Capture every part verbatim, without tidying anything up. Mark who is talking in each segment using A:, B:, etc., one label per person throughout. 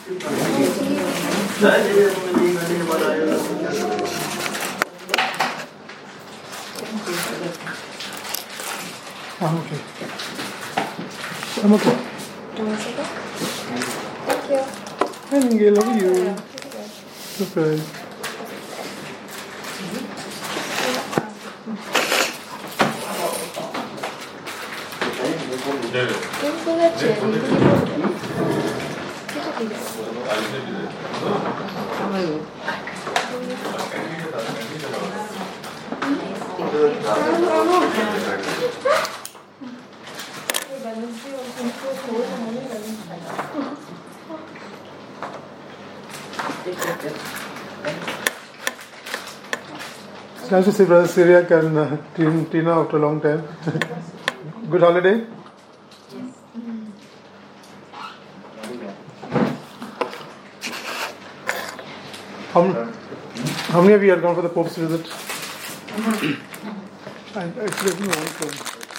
A: I'm okay. I'm okay.
B: Thank you.
A: Hi, Ningi, love you. Surprise. It's nice to see Brother Syriac and uh, Tina after a long time. Good holiday? How, how many of you had gone for the Pope's visit? I actually didn't want to.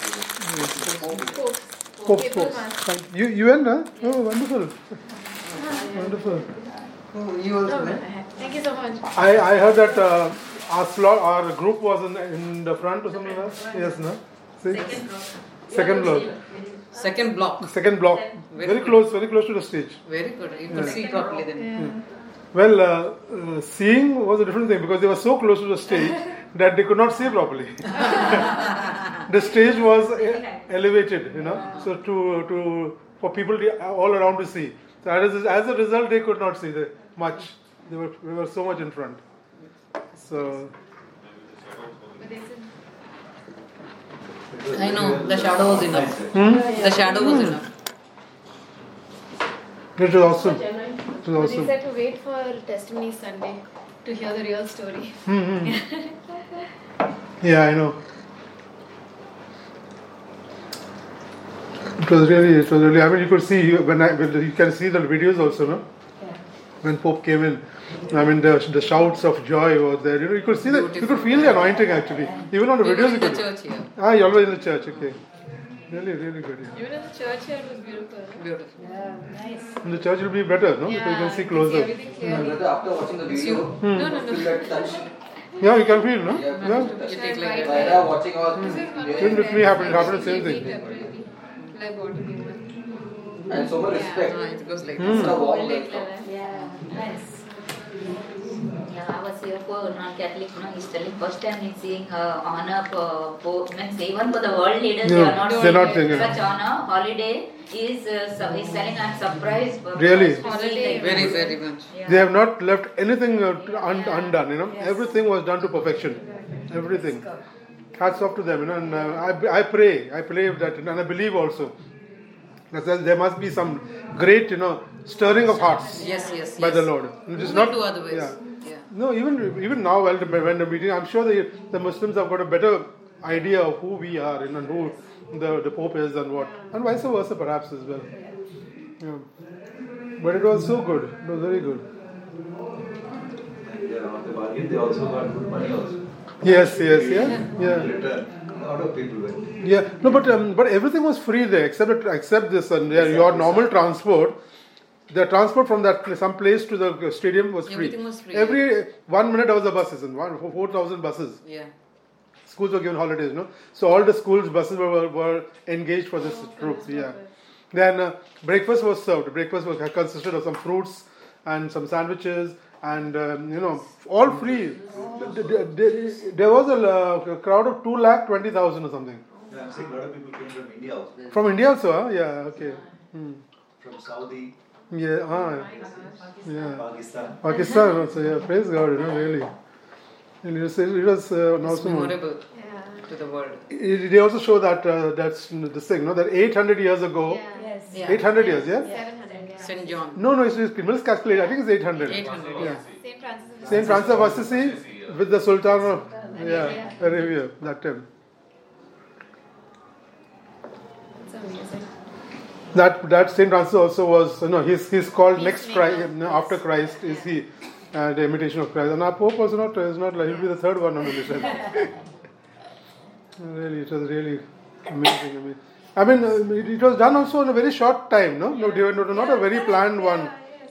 A: Pope's, Pope's. You, you went, huh? Oh, wonderful. Wonderful.
C: Oh, you also went?
B: Thank you so much.
A: I, I heard that uh, our slot, our group was in, in the front or something like that. Yes, no? See? Second block.
C: Second block.
A: Second block. Very close, very close to the stage.
C: Very good. You could see properly then.
A: Yeah. Well, uh, uh, seeing was a different thing because they were so close to the stage that they could not see properly. The stage was e- elevated, you know, so to to for people to, all around to see. So as, as a result, they could not see the, much. They were they were so much in front. So.
C: I know, the shadow was enough.
A: Hmm?
C: The shadow was enough.
A: It was awesome. It was
B: But
A: awesome.
B: they said to wait for Testimony Sunday to hear the real story.
A: Mm-hmm. Yeah, I know. It was really, it was really. I mean, you could see when I, when you can see the videos also, no?
B: Yeah.
A: When Pope came in, I mean, the, the shouts of joy was there. You know, you could see that. You could feel the anointing actually. Even on the
C: We were
A: videos, you
C: in the
A: could.
C: church here.
A: Ah, you're always in the church. Okay. Really, really good. Yeah.
B: Even in the church here, it was beautiful.
C: Beautiful.
B: Yeah, nice.
A: In the church, will be better, no? Because you can see closer.
B: everything clearly.
D: Brother, after watching the video,
A: Hmm.
B: No, no,
D: you feel
B: no.
D: that touch.
A: Yeah, you can feel, no?
D: Yeah.
A: Yeah.
C: You take like
D: While
C: that.
D: I was watching all,
A: Even with me, happened, happened the same thing.
B: Like body human.
D: and so much respect.
C: Ah, it goes like
A: Hmm.
C: this.
D: It's a warm
B: Like
D: welcome.
B: that.
E: Yeah, nice. Yeah, I was here for non-Catholic, no, he's telling first time he's seeing uh, honor for, for, means even for the world leaders,
A: No,
E: they are not
A: they're
E: seeing
A: not saying it.
E: such honor. Holiday is, uh, so he's telling I'm surprised. But
A: Really?
E: to see
B: Holiday.
E: like
C: Very,
E: this.
C: very much.
E: Yeah.
A: They have not left anything uh, un-
B: Yeah.
A: undone, you know.
B: Yes.
A: Everything was done to perfection. Everything. Hats off to them, you know. And uh, I, I pray, I pray that, and I believe also that there- there must be some great, you know, stirring of hearts
C: Yes, yes,
A: by
C: yes.
A: the Lord. It
C: We
A: is
C: will
A: not
C: do otherwise.
A: Yeah.
C: Yeah.
A: No, even even now, while the, when the meeting, I'm sure the the Muslims have got a better idea of who we are, you know, and who the the Pope is and what, and vice versa, perhaps as well. Yeah. But it was so good. It was very good.
F: They are on the bargain, they also got good money also.
A: Yes, yes, yeah, yeah.
F: Return. A lot of people went.
A: Yeah, no, but um, but everything was free there except it- except this and yeah, your normal transport. The transport from that place, some place to the stadium was free.
C: Everything was free,
A: Every one minute there was a bus, isn't one four thousand buses.
C: Yeah.
A: Schools were given holidays, no. So all the schools buses were, were, were engaged for this troops. Yeah. Then uh, breakfast was served. Breakfast was consisted of some fruits and some sandwiches and um, you know all free. There was a uh, crowd of two lakh twenty thousand or something.
F: Yeah, I'm saying a lot of people came from India also.
A: From India also, huh? Yeah, okay. Hmm.
F: From Saudi,
A: Yeah, ah, yeah.
F: Pakistan.
A: Pakistan also, yeah. Praise God, you know, really. And it was, it was uh, an
C: It's
A: awesome one.
C: memorable
B: Yeah.
C: to the world.
A: It- They also show that uh, that's this thing, no? That eight hundred years ago,
B: Yes.
C: Yeah.
A: eight hundred years, yeah?
B: seven hundred, yeah.
C: Saint John.
A: No, no, it's, it's let's calculate. I think it's eight hundred.
C: eight hundred.
A: Yeah.
B: Saint Francis of
A: Saint Francis of Assisi with the Sultan of
B: Arabia.
A: yeah, Arabia that time.
B: It's amazing.
A: That that Saint Francis also was, you know, he's he's called next
B: Peacemaker.
A: Christ, no, after Christ is he, uh, the imitation of Christ. And our Pope was not is not like he'll be the third one on the list. Really, it was really amazing. I mean, I mean, uh, it, it was done also in a very short time, no, no, they were not, not a very planned one.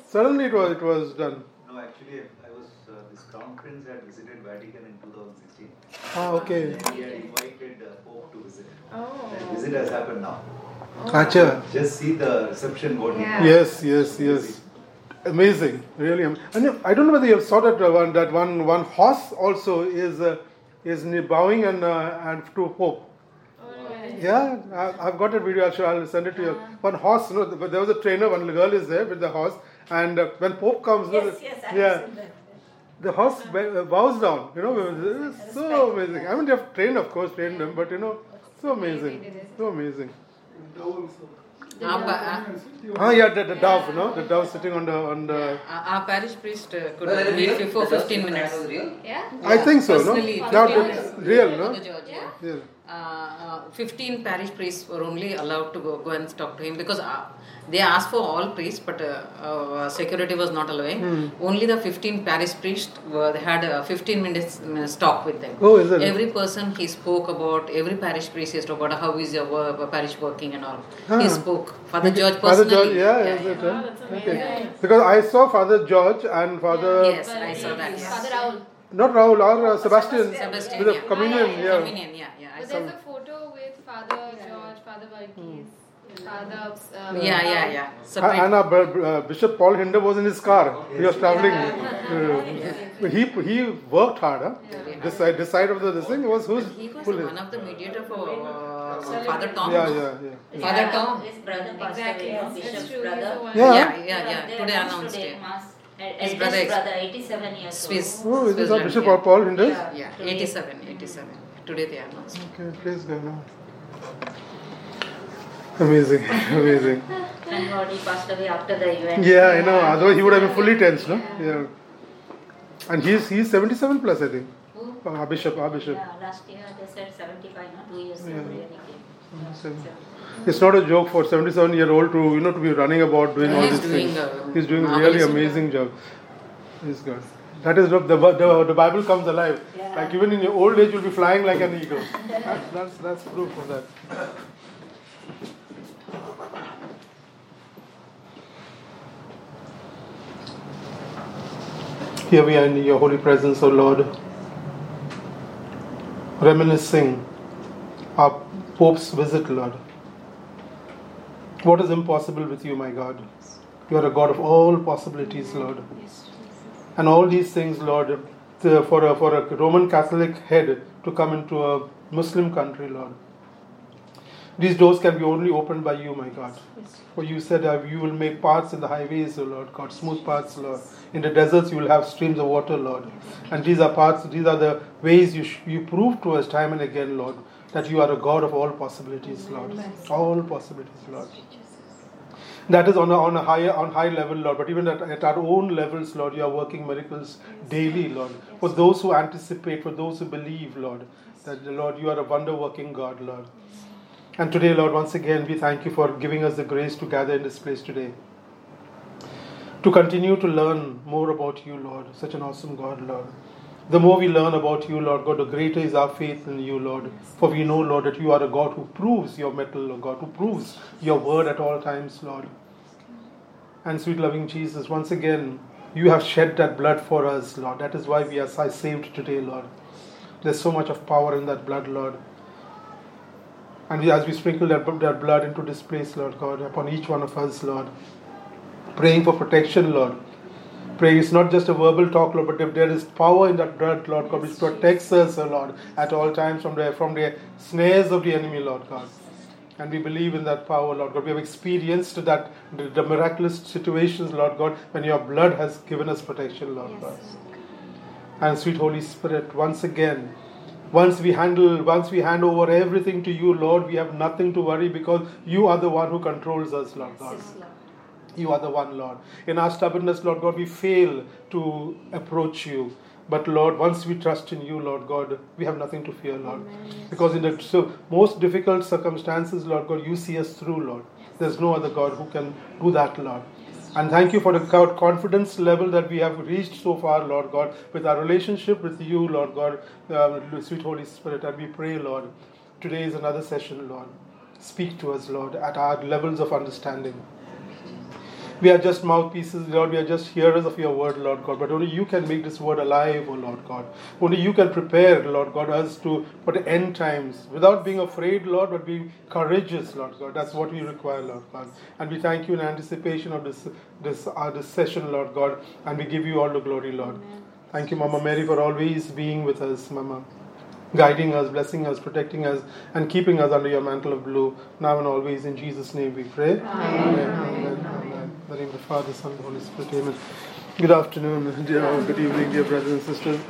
A: Suddenly it was it was done.
F: No, actually, I was, uh, this Crown Prince had visited Vatican in two thousand sixteen.
A: Ah, okay.
F: And he had invited uh, Pope to visit.
B: Oh.
F: That visit has happened now.
A: Acha.
F: Just see the reception what he
B: Yeah.
F: did.
A: Yes, yes, yes. Amazing, really. am- And you- I don't know whether you saw that uh, one. That one one horse also is uh, is bowing and uh, and to Pope. Yeah, I- I've got a video. I'll show. I'll send it to you. One horse. No, but there was a trainer. One girl is there with the horse, and uh, when Pope comes, no,
G: Yes, yes, I
A: yeah,
G: have seen that.
A: the horse b- bows down. You know, it's so amazing. I mean, they have trained, of course, trained them, but you know, so amazing, so amazing.
C: Our, pa-
A: Ah, yeah, the, the dove, no, the dove sitting on the on the.
C: our, our parish priest uh, could
D: No, that is
C: meet
D: real?
C: for
D: That
C: fifteen
D: was-
C: minutes.
D: that was real?
B: Yeah?
A: I think so, no?
C: Personally,
A: Now
C: fifteen
A: it's
C: minutes.
A: real, no?
C: Father George, yeah.
A: Yeah.
C: Uh, uh, fifteen parish priests were only allowed to go, go and talk to him because uh, they asked for all priests, but uh, uh, security was not allowing.
A: Hmm.
C: Only the fifteen parish priests were, they had uh, fifteen minutes uh, talk with them.
A: Oh, is it?
C: Every person he spoke about, every parish priest he spoke about how is your work, parish working and all.
A: Ah.
C: He spoke. Father George
A: Father
C: personally.
A: George, yeah,
C: yeah,
A: is it?
C: yeah.
A: huh?
B: that's
A: Okay.
B: amazing.
A: Because I saw Father George and Father,
C: Yes, I saw that. Yeah.
B: Father Raul.
A: not Raul or uh, Sebastian,
C: Sebastian,
A: with a
C: yeah.
A: communion,
B: Ah,
A: yeah.
C: Communion, yeah, yeah. I
B: But
C: saw.
B: there's a photo with Father George, Father Varghese, Father. Um,
C: Yeah, yeah, yeah.
A: Uh,
C: Separate.
A: and uh, B- uh, Bishop Paul Hinder was in his car. He was traveling. Uh, he he worked hard. Huh? This side, this side of the this thing was who's
C: He was
A: pull it?
C: one of the mediator for uh, Father Tom.
A: Yeah, yeah, yeah.
C: Father Tom.
E: His brother passed
B: Exactly.
E: away, no?
B: It's
E: Bishop's
B: true.
E: brother.
B: He's the one.
A: Yeah.
C: Yeah, yeah, yeah.
E: They
C: Today
E: announced
C: announced
E: today,
C: it.
E: Mass.
C: His
E: His
C: brother is-
E: brother, eighty-seven years
C: Swiss.
E: old.
A: Oh, is this
C: Switzerland,
A: Bishop
C: yeah.
A: Paul Hinder?
E: Yeah.
C: Yeah,
E: Today.
C: eighty-seven, eighty-seven. Today they announced.
A: Okay, please go now. Amazing, amazing.
E: Thank God he passed away after the event.
A: Yeah, I know. Otherwise, he would have been fully tense, no? Yeah. And he's he's seventy-seven plus, I think.
E: Who?
A: Uh, our bishop, our bishop.
E: Yeah, last year they said seventy-five, no? Two years
A: Yeah.
E: ago when he came.
A: So, it's not a joke for seventy-seven year old to you know to be running about doing all
C: He's
A: these
C: doing
A: things.
C: a
A: He's doing a
C: marvelous
A: really
C: job.
A: amazing job. He's good. That is the, the the the Bible comes alive.
G: Yeah.
A: Like even in your old age, you'll be flying like an eagle. That's that's, that's proof of that. Here we are in your holy presence, O Lord, reminiscing our Pope's visit, Lord. What is impossible with you, my God? You are a God of all possibilities, Lord. And all these things, Lord, to- for a, for a Roman Catholic head to come into a Muslim country, Lord. These doors can be only opened by you, my God. For you said uh, you will make paths in the highways, O Lord God, smooth paths, Lord. In the deserts you will have streams of water, Lord. And these are paths, these are the ways you sh- you prove to us time and again, Lord, that you are a God of all possibilities, Lord. All possibilities, Lord. That is on a, on a higher on high level, Lord. But even at, at our own levels, Lord, you are working miracles daily, Lord. For those who anticipate, for those who believe, Lord, that Lord, you are a wonder-working God, Lord. And today, Lord, once again, we thank you for giving us the grace to gather in this place today. To continue to learn more about you, Lord. Such an awesome God, Lord. The more we learn about you, Lord God, the greater is our faith in you, Lord. For we know, Lord, that you are a God who proves your mettle, Lord God, who proves your word at all times, Lord. And sweet loving Jesus, once again, you have shed that blood for us, Lord. That is why we are saved today, Lord. There's so much of power in that blood, Lord. And we, as we sprinkle that, that blood into this place, Lord God, upon each one of us, Lord, praying for protection, Lord. Praying is not just a verbal talk, Lord, but if there is power in that blood, Lord God, which protects us, oh Lord, at all times from the, from the snares of the enemy, Lord God. And we believe in that power, Lord God. We have experienced that, the, the miraculous situations, Lord God, when your blood has given us protection, Lord
B: Yes.
A: God. And sweet Holy Spirit, once again, once we handle, once we hand over everything to you, Lord, we have nothing to worry because you are the one who controls us, Lord God. You are the one, Lord. In our stubbornness, Lord God, we fail to approach you. But Lord, once we trust in you, Lord God, we have nothing to fear, Lord. Because in the so most difficult circumstances, Lord God, you see us through, Lord. There's no other God who can do that, Lord. And thank you for the confidence level that we have reached so far, Lord God, with our relationship with you, Lord God, uh, sweet Holy Spirit. And we pray, Lord, today is another session, Lord. Speak to us, Lord, at our levels of understanding. We are just mouthpieces, Lord. We are just hearers of your word, Lord God. But only you can make this word alive, O Lord God. Only you can prepare, Lord God, us to for the end times without being afraid, Lord, but being courageous, Lord God. That's what we require, Lord God. And we thank you in anticipation of this this uh, this session, Lord God. And we give you all the glory, Lord. Amen. Thank you, Mama Mary, for always being with us, Mama. Guiding us, blessing us, protecting us, and keeping us under your mantle of blue, now and always. In Jesus' name we pray. Amen. Amen. Amen. Amen. In the name of the Father, Son, and Holy Spirit. Amen. Good afternoon, dear, good evening, dear brothers and sisters.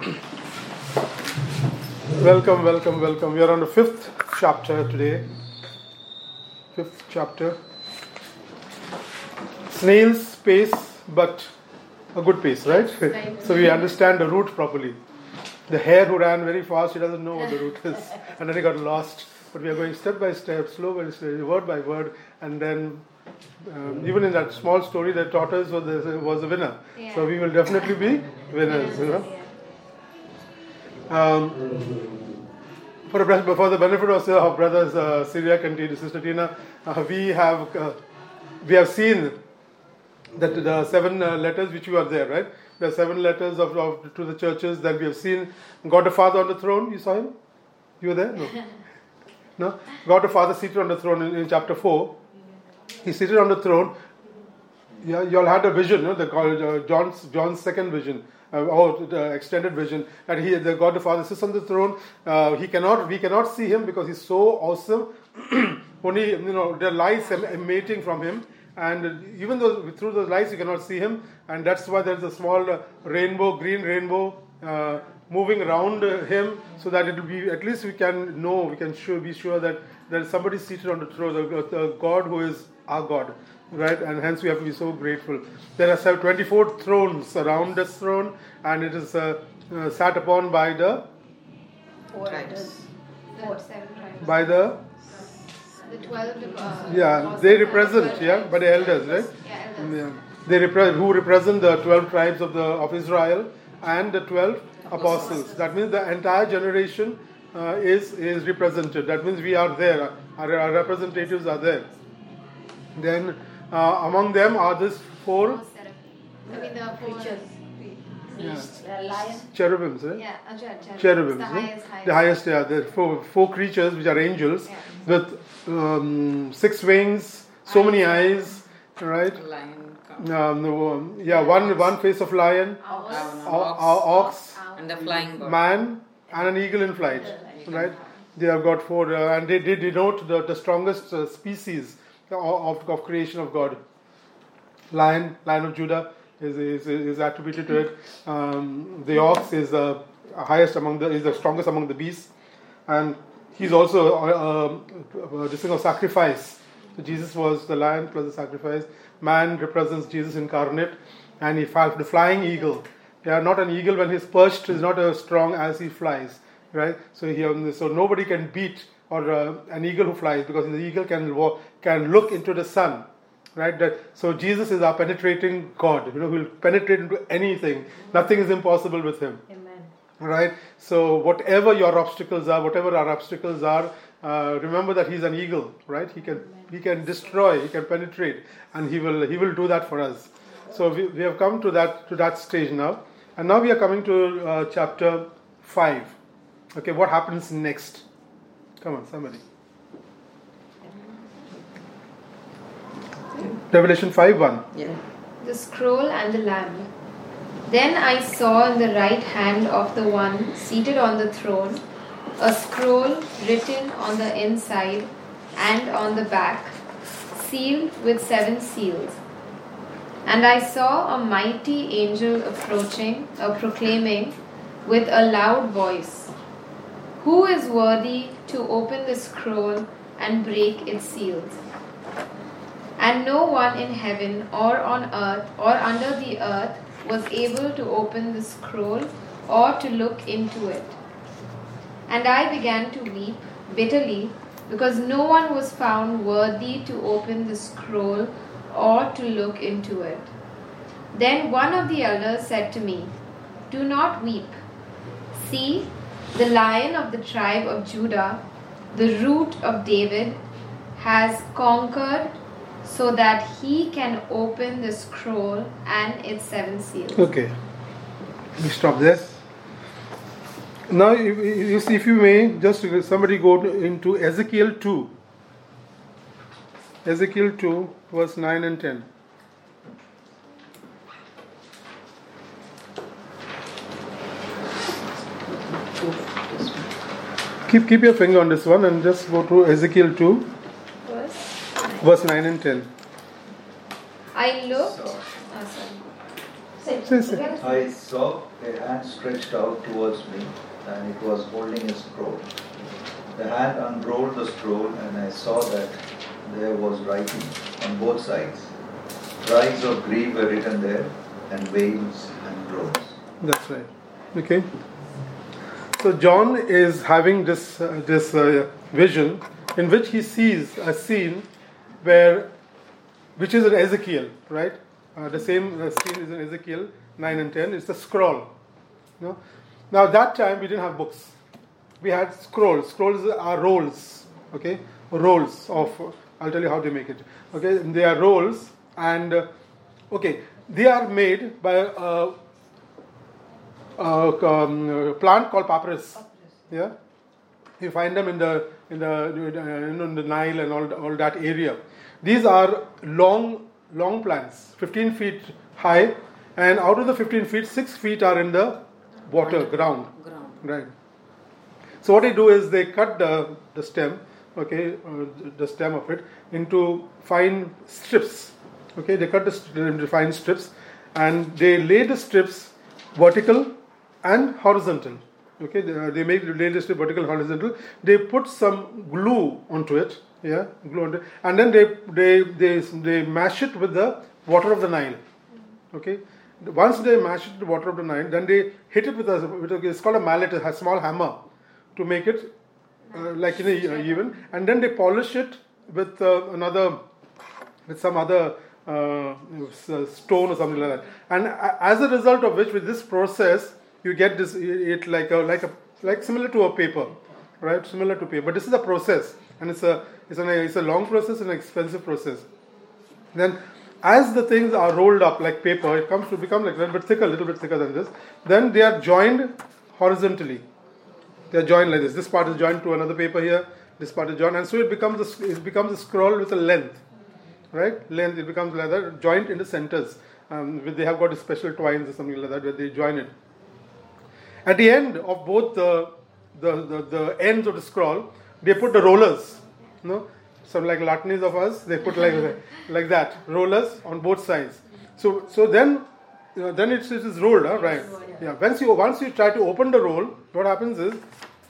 A: Welcome, welcome, welcome. We are on the fifth chapter today. Fifth chapter. Snail's pace, but a good pace, right? So we understand the route properly. The hare who ran very fast, he doesn't know what the route is. And then he got lost. But we are going step by step, slow by slow, word by word. And then, um, even in that small story, the tortoise was the, was the winner. Yeah. So we will definitely be winners. You know? um, for, the, for the benefit of our brothers, uh, Syriac and Sister Tina, uh, we have uh, we have seen that the seven uh, letters which you are there, right? There are seven letters of, of to the churches. Then we have seen God the Father on the throne. You saw him? You were there? No. No? God the Father seated on the throne in, in chapter four. He seated on the throne. Yeah, you all had a vision, no? The uh, John's John's second vision, uh, or the extended vision, that he, the God the Father sits on the throne. Uh, he cannot, we cannot see him because he's so awesome. Only, you know, there are lights emanating from him. And even though through those lights you cannot see him, and that's why there's a small uh, rainbow, green rainbow, uh, moving around uh, him, so that it will be, at least we can know, we can sure, be sure that there is somebody seated on the throne, the, the God who is our God, right? And hence we have to be so grateful. There are twenty-four thrones around this throne, and it is uh, uh, sat upon by the
C: tribes.
B: The seven tribes.
A: by the
B: The twelve. Uh,
A: yeah, they represent, yeah, by the elders, right?
B: Yeah, elders.
A: Yeah. They repre- who represent the twelve tribes of the of Israel and the twelve apostles. That means the entire generation uh, is is represented. That means we are there. Our, our representatives are there. Then uh, among them are these four.
B: I mean the creatures.
A: Yeah.
E: Lion.
A: Cherubims, right?
B: Yeah, uh, cher- cherubim.
A: Cherubims.
B: The
A: no?
B: highest, highest.
A: The highest, yeah. There are four, four creatures which are angels
B: Yeah.
A: with um, six wings, so many eyes, right?
C: Lion,
A: Um, no, yeah, one one face of lion,
B: Ox.
A: o- o- ox,
C: and the flying bird.
A: man, and an eagle in flight, right? They have got four, uh, and they, they denote the, the strongest uh, species of, of creation of God. Lion, Lion of Judah is is, is attributed to it. Um, the ox is the highest among the is the strongest among the beasts, and he's also uh, uh, this thing of sacrifice. So Jesus was the lion plus the sacrifice. Man represents Jesus incarnate, and he flies the flying eagle. Yeah, not an eagle when he's perched is not as strong as he flies, right? So he, so nobody can beat or uh, an eagle who flies, because the eagle can walk, can look into the sun, right? That, so Jesus is our penetrating God. You know, He will penetrate into anything. Nothing is impossible with him.
E: Amen.
A: Right? So whatever your obstacles are, whatever our obstacles are, uh, remember that he's an eagle, right? He can he can destroy, he can penetrate, and he will he will do that for us. So we, we have come to that to that stage now, and now we are coming to uh, chapter five. Okay, what happens next? Come on, somebody. Revelation five one.
C: Yeah.
B: The scroll and the lamb. Then I saw in the right hand of the one seated on the throne a scroll written on the inside and on the back, sealed with seven seals. And I saw a mighty angel approaching, uh, proclaiming with a loud voice, "Who is worthy to open the scroll and break its seals?" And no one in heaven or on earth or under the earth was able to open the scroll or to look into it. And I began to weep bitterly, because no one was found worthy to open the scroll or to look into it. Then one of the elders said to me, "Do not weep. See, the Lion of the tribe of Judah, the root of David, has conquered so that he can open the scroll and its seven seals.
A: Okay. We stop there. Now, if, if if you may, just somebody go to- into Ezekiel two. Ezekiel two, verse nine and ten. Keep keep your finger on this one and just go to Ezekiel two,
B: Verse
A: verse nine and ten.
B: I looked.
D: So-
B: Oh, sorry.
A: Say, say.
F: I saw a hand stretched out towards me, and it was holding a scroll. The hand unrolled the scroll, and I saw that there was writing on both sides. Cries of grief were written there, and wails and groans.
A: That's right. Okay. So John is having this uh, this uh, vision in which he sees a scene where, which is in Ezekiel, right? Uh, the same uh, scene is in Ezekiel nine and ten. It's the scroll. You know? Now that time we didn't have books. We had scrolls. Scrolls are rolls. Okay, rolls of. Uh, I'll tell you how they make it. Okay, they are rolls, and uh, okay, they are made by. Uh, Uh, um, uh, plant called papyrus. Yeah, you find them in the in the uh, in the Nile and all all that area. These are long long plants, fifteen feet high, and out of the fifteen feet, six feet are in the water ground.
C: Ground.
A: Right. So what they do is they cut the the stem, okay, uh, the stem of it into fine strips. Okay, they cut the st- into fine strips, and they lay the strips vertical and horizontal. Okay, they, uh, they make the lay the strip vertical and horizontal. They put some glue onto it. Yeah, glue onto it, and then they they they they mash it with the water of the Nile. Okay, once they mash it with the water of the Nile, then they hit it with a, with a it's called a mallet, a small hammer, to make it uh, like in a uh, even, and then they polish it with uh, another with some other uh, stone or something like that. And a- as a result of which, with this process, you get this it like a like a like similar to a paper, right? Similar to paper. But this is a process, and it's a it's an it's a long process and an expensive process. Then, as the things are rolled up like paper, it comes to become like a little bit thicker, a little bit thicker than this. Then they are joined horizontally. They are joined like this. This part is joined to another paper here. This part is joined, and so it becomes a, it becomes a scroll with a length, right? Length. It becomes like that, joined in the centers. Um, they have got special twines or something like that where they join it. At the end of both the the, the, the ends of the scroll, they put the rollers. You know, some like Latinis of us, they put like like that rollers on both sides. So so then you know, then it's, it is rolled, huh? Right? Yeah. Once you once you try to open the roll, what happens is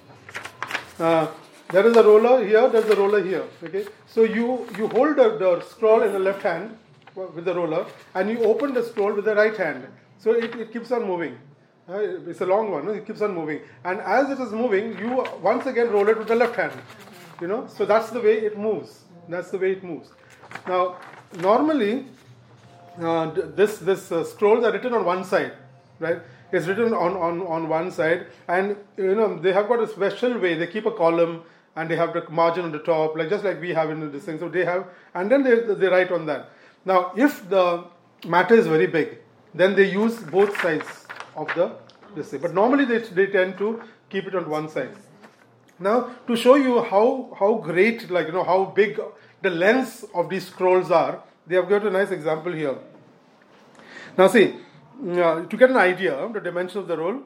A: uh, there is a roller here, there is a roller here. Okay, so you you hold the, the scroll in the left hand with the roller, and you open the scroll with the right hand. So it, it keeps on moving. Uh, it's a long one. No? It keeps on moving, and as it is moving, you once again roll it with the left hand. You know, so that's the way it moves. That's the way it moves. Now, normally, uh, this this uh, scrolls are written on one side, right? It's written on, on, on one side, and you know they have got a special way. They keep a column, and they have the margin on the top, like just like we have in this thing. So they have, and then they they write on that. Now, if the matter is very big, then they use both sides of the this thing. But normally they they tend to keep it on one side. Now, to show you how how great, like you know, how big the lengths of these scrolls are, they have got a nice example here. Now, see, uh, to get an idea of the dimension of the roll,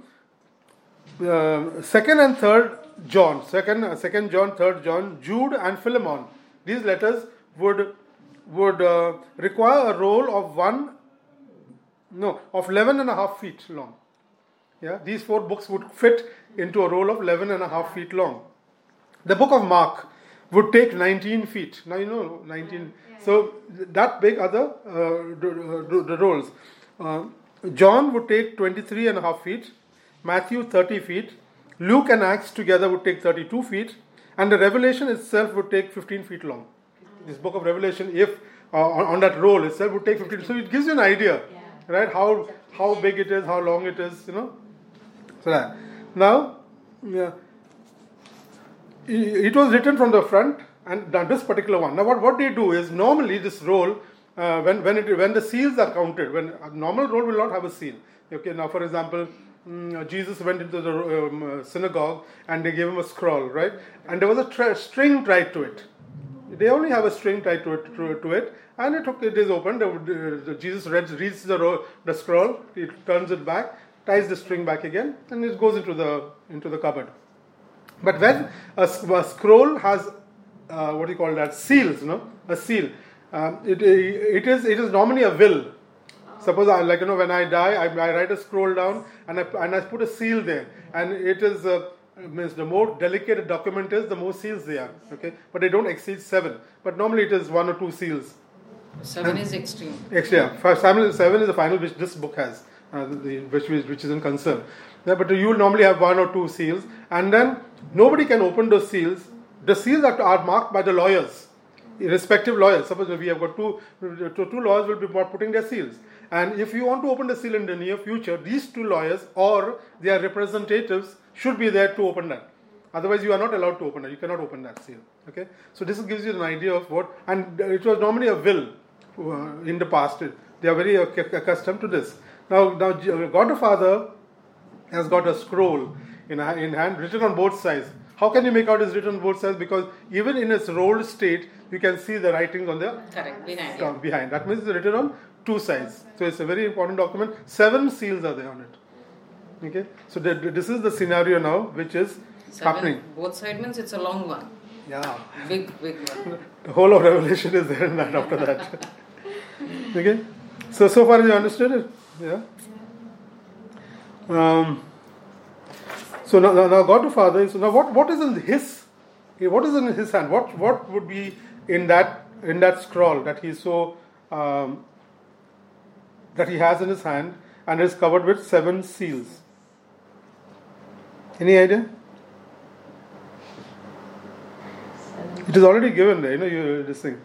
A: uh, second and third John, second uh, second John, third John, Jude and Philemon, these letters would would uh, require a roll of one, no, of eleven and a half feet long. Yeah, these four books would fit into a roll of eleven and a half feet long. The book of Mark would take nineteen feet. Now you know nineteen. So that big are the, uh, the, the rolls. Uh, John would take twenty-three and a half feet. Matthew thirty feet. Luke and Acts together would take thirty-two feet. And the Revelation itself would take fifteen feet long. This book of Revelation, if uh, on, on that roll itself, would take fifteen. So it gives you an idea, right? How how big it is, how long it is, you know. So that. Now, yeah, it was written from the front, and th- this particular one. Now, what, what they do is normally this roll, uh, when when it when the seals are counted, when a normal roll will not have a seal. Okay, now for example, mm, Jesus went into the um, uh, synagogue and they gave him a scroll, right? And there was a tra- string tied to it. They only have a string tied to it, to, to it, and it, took, it is opened. The, the, Jesus reads, reads the, ro- the scroll, he turns it back, ties the string back again, and it goes into the into the cupboard. But when a, a scroll has uh, what do you call that, seals, no, a seal, um, it it is it is normally a will. Suppose I, like you know, when I die, I, I write a scroll down and I and I put a seal there, and it is. Uh, means the more delicate a document is, the more seals they are. Okay, but they don't exceed seven. But normally it is one or two seals.
C: Seven
A: And-
C: is extreme.
A: Actually, yeah, for Samuel, seven is the final which this book has, uh, the, which is which is in concern. Yeah, but you will normally have one or two seals, and then nobody can open those seals. The seals are, are marked by the lawyers, respective lawyers. Suppose we have got two, two, two lawyers will be putting their seals. And if you want to open the seal in the near future, these two lawyers or their representatives should be there to open that. Otherwise, you are not allowed to open it. You cannot open that seal. Okay, so this gives you an idea of what, and it was normally a will uh, in the past. They are very acc- accustomed to this. Now, now God the Father has got a scroll in in hand, written on both sides. How can you make out it's written on both sides? Because even in its rolled state, you can see the writings on the
C: Correct, behind.
A: uh, behind. That means it's written on two sides. So it's a very important document. Seven seals are there on it. Okay, so the, this is the scenario now, which is
C: Seven,
A: happening.
C: both side means it's a long one.
A: Yeah,
C: Big, big one.
A: the whole of Revelation is there in that after that. Okay, so so far you understood it. Yeah. Um. So now, now now God the Father is, so now what what is in his what is in his hand? What what would be in that in that scroll that he so um, that he has in his hand and is covered with seven seals? Any idea? It is already given there. You know, you this thing.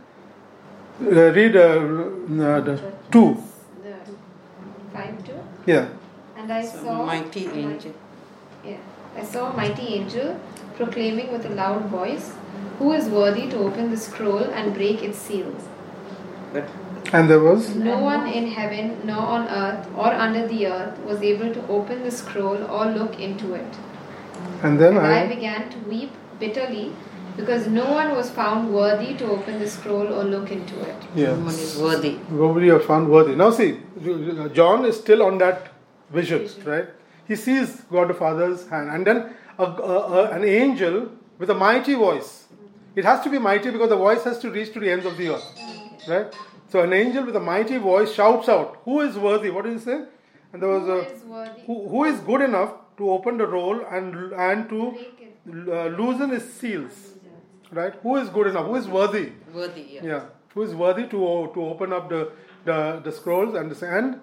A: Uh, read uh, uh, the two.
B: The five two.
A: Yeah.
B: And I
C: Some
B: saw
C: mighty angel.
B: Yeah, I saw a mighty angel proclaiming with a loud voice, "Who is worthy to open the scroll and break its seals?"
C: But
A: And there was.
B: No one in heaven, nor on earth, or under the earth was able to open the scroll or look into it.
A: And then
B: And I
A: I.
B: began to weep bitterly because no one was found worthy to open the scroll or look into it.
A: Yeah.
C: someone is worthy.
A: Nobody are found worthy. Now see, John is still on that vision, right? He sees God the Father's hand, and then a, a, a, an angel with a mighty voice. It has to be mighty because the voice has to reach to the ends of the earth, right? So an angel with a mighty voice shouts out, "Who is worthy?" What did he say? And there was
B: Who
A: a
B: is worthy
A: who, who is good enough to open the roll and and to
B: break it?
A: uh, loosen his seals, right? Who is good enough? Who is worthy?
C: Worthy, yeah.
A: Yeah, who is worthy to to open up the the, the scrolls and the and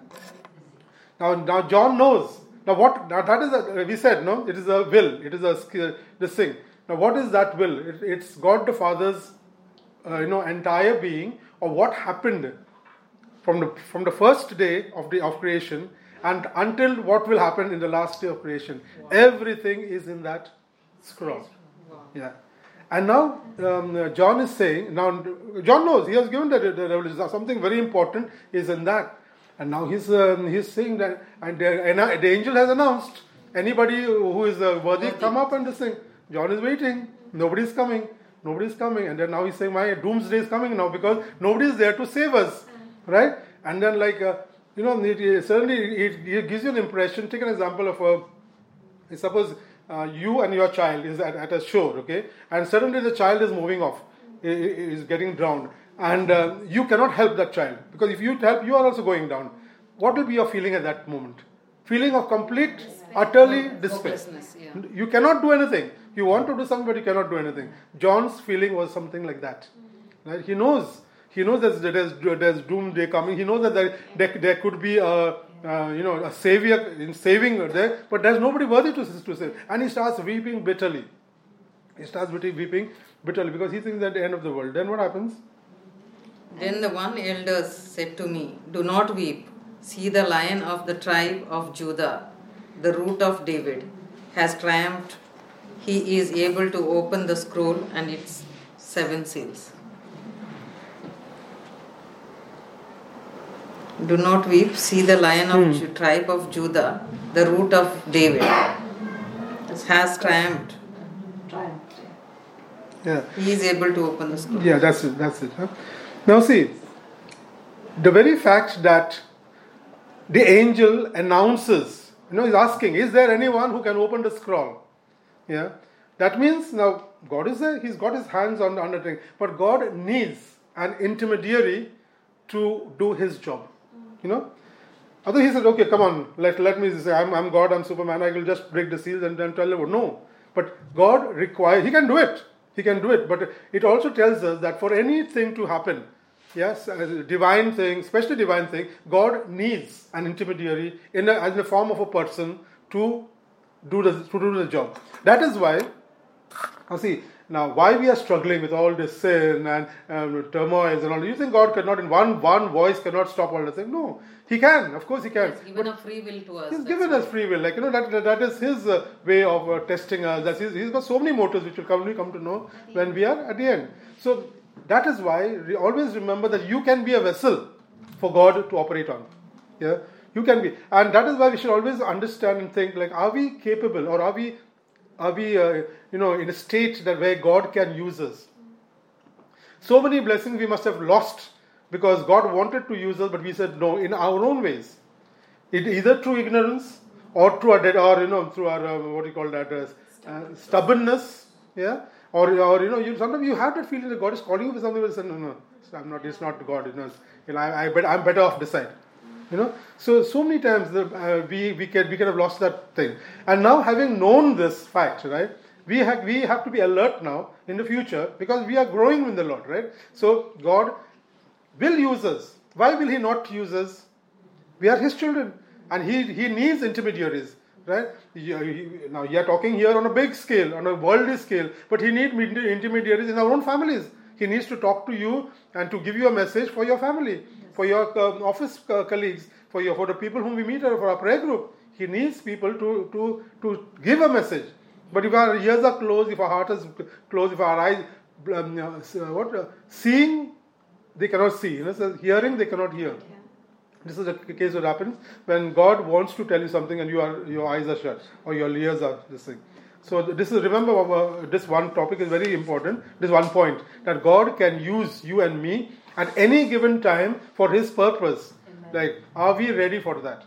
A: now now John knows. Now what now that is a, we said no, it is a will. It is a sk- this thing. Now what is that will? It, it's God the Father's uh, you know entire being of what happened from the from the first day of the of creation and until what will happen in the last day of creation. Everything is in that scroll. Yeah. And now um, John is saying, now John knows, he has given the, the revelation, something very important is in that. And now he's um, he's saying that, and the, and the angel has announced, anybody who is uh, worthy,
C: Worthy.
A: come up and just sing. John is waiting, nobody is coming, nobody is coming. And then now he's saying, my doomsday is coming now because nobody is there to save us, right? And then like, uh, you know, it, it, certainly it, it gives you an impression. Take an example of a, suppose uh, you and your child is at, at a shore, okay? And suddenly the child is moving off, i- i- is getting drowned. And uh, you cannot help that child because if you help, you are also going down. What will be your feeling at that moment? Feeling of complete, utterly despair.
C: Hopelessness, yeah.
A: You cannot do anything. You want to do something, but you cannot do anything. John's feeling was something like that. Right? He knows. He knows that there's, there's doomsday coming. He knows that there, there, there could be a, uh, you know, a savior in saving there, but there's nobody worthy to, to save. And he starts weeping bitterly. He starts weeping bitterly because he thinks at the end of the world. Then what happens?
C: Then the one elder said to me, "Do not weep. See, the Lion of the tribe of Judah, the root of David, has triumphed. He is able to open the scroll and its seven seals. Do not weep. See the Lion of Ju- tribe of Judah, the root of David, has triumphed.
A: Yeah.
C: He is able to open the scroll.
A: Yeah, that's it. That's it. Huh? Now see, the very fact that the angel announces, you know, he's asking, is there anyone who can open the scroll? Yeah. That means now God is there, he's got his hands on, on the thing, but God needs an intermediary to do his job. You know? Otherwise he said, okay, come on, let, let me say, I'm, I'm God, I'm Superman, I will just break the seals and then tell you, no. But God requires, he can do it. He can do it. But it also tells us that for anything to happen, yes, a divine thing, especially divine thing, God needs an intermediary in, a, in the form of a person to do the, to do the job. That is why, now see, now why we are struggling with all this sin and um, turmoil and all. You think God cannot, in one one voice, cannot stop all the thing? No, He can. Of course, He can.
C: He's given a free will to us.
A: He's
C: That's
A: given
C: why.
A: us free will. Like, you know, that that is His uh, way of uh, testing us. That's his, he's got so many motives which will come, we come to know when we are at the end. So that is why we always remember that you can be a vessel for God to operate on. Yeah, you can be, and that is why we should always understand and think like, are we capable, or are we, are we, uh, you know, in a state that where God can use us? So many blessings we must have lost because God wanted to use us, but we said no in our own ways. It either through ignorance or through our dead, or you know, through our uh, what do you call that, uh, uh, stubbornness, yeah, or or you know, you, sometimes you have that feeling that God is calling you for something, but you say no, no, I'm not. It's not God. You know, you know I, I bet I'm better off this side. You know, so so many times the, uh, we we can we can have lost that thing, and now having known this fact, right, we have we have to be alert now in the future because we are growing in the Lord, right? So God will use us. Why will He not use us? We are His children, and He He needs intermediaries, right? You, you, now you are talking here on a big scale, on a worldly scale, but He needs intermediaries in our own families. He needs to talk to you and to give you a message for your family, for your uh, office uh, colleagues, for your for the people whom we meet, or for our prayer group. He needs people to to to give a message. But if our ears are closed, if our heart is closed, if our eyes, um, uh, what uh, seeing, they cannot see. You know, so hearing, they cannot hear. This is the case that happens when God wants to tell you something and you are your eyes are shut or your ears are this thing. So this is, remember, uh, this one topic is very important. This one point that God can use you and me at any given time for His purpose. Amen. Like, are we ready for that?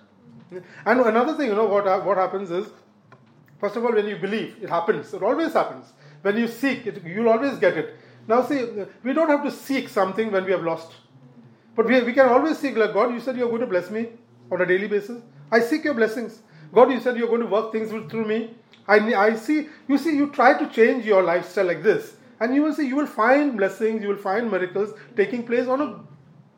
A: And another thing, you know, what what happens is, first of all, when you believe, it happens. It always happens. When you seek, it, you'll always get it. Now, see, we don't have to seek something when we have lost. But we, we can always seek, like, God, you said you're going to bless me on a daily basis. I seek your blessings. God, you said you're going to work things through me. I, I see, you see, you try to change your lifestyle like this. And you will see, you will find blessings, you will find miracles taking place on a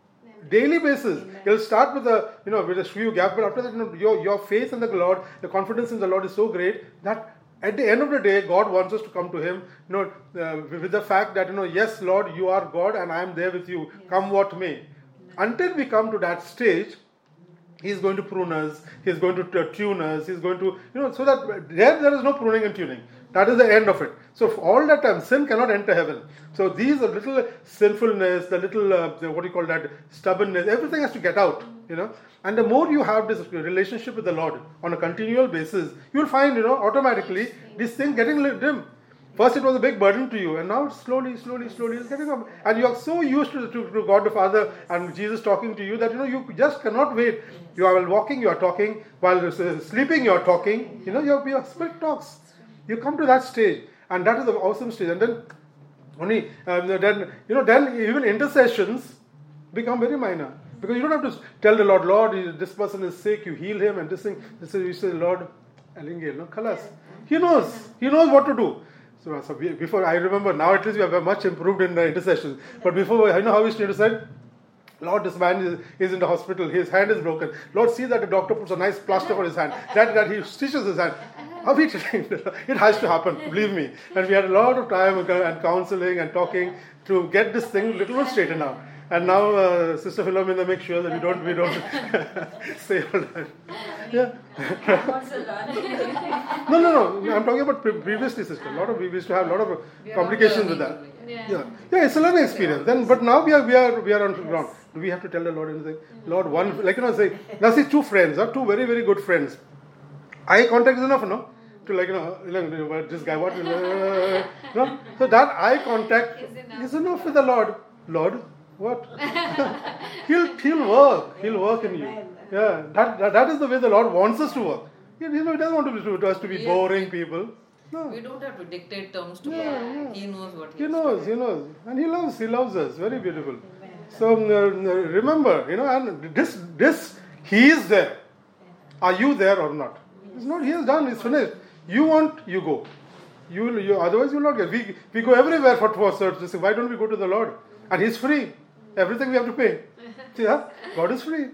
A: daily basis. You'll start with a, you know, with a few gaps, but after that, you know, your, your faith in the Lord, the confidence in the Lord is so great that at the end of the day, God wants us to come to Him, you know, uh, with the fact that, you know, yes, Lord, you are God and I am there with you. Yes. Come what may. Until we come to that stage, He's going to prune us, He's going to tune us, He's going to, you know, so that there, there is no pruning and tuning. That is the end of it. So for all that time, sin cannot enter heaven. So these are little sinfulness, the little, uh, what do you call that, stubbornness, everything has to get out, you know. And the more you have this relationship with the Lord on a continual basis, you will find, you know, automatically this thing getting dim. First it was a big burden to you, and now it's slowly, slowly, slowly it's getting up. And you are so used to, to, to God the Father and Jesus talking to you that, you know, you just cannot wait. You are walking, you are talking. While sleeping, you are talking. You know, your, your spirit talks. You come to that stage, and that is an awesome stage. And then, only um, then you know, then even intercessions become very minor because you don't have to tell the Lord, Lord, this person is sick, you heal him, and this thing. This is you say, Lord, Alingale, no, Khalas. He knows. He knows what to do. So, so we, before I remember now, at least we have much improved in the intercessions. But before, I know how we used to intercede. Lord, this man is, is in the hospital. His hand is broken. Lord, see that the doctor puts a nice plaster on his hand. That that he stitches his hand. Are we it has to happen, believe me. And we had a lot of time and counseling and talking to get this thing a little more straightened out. And now uh, Sister Philomena makes sure that we don't we don't say all that. Yeah. no, no, no. I'm talking about pre- previously, sister. A lot of we used to have a lot of complications with that.
B: Yeah.
A: Yeah, yeah, it's a learning experience. Then, but now we are we are we are on the ground. Do we have to tell the Lord anything? Lord, one like you know, say now see two friends, or two very very good friends. Eye contact is enough, no? To like you know, like, you know, this guy what? You know, no? So that eye contact
B: Is enough.
A: is enough with the Lord. Lord, what? he'll he'll work. He'll work in you. Yeah, that, that that is the way the Lord wants us to work. You know, He doesn't want to, to us to be
C: Yeah.
A: boring people. No.
C: We don't have to dictate terms to
A: Yeah,
C: God.
A: yeah.
C: He knows what he
A: He
C: has
A: knows,
C: to
A: he knows, and he loves, he loves us. Very beautiful. So uh, remember, you know, and this, this, he is there. Are you there or not? It's not. He has done. It's finished. You want, you go. You, you otherwise you will not get. We we go everywhere for for search. Just say, why don't we go to the Lord? And He's free. Everything we have to pay. See, yeah, God is free.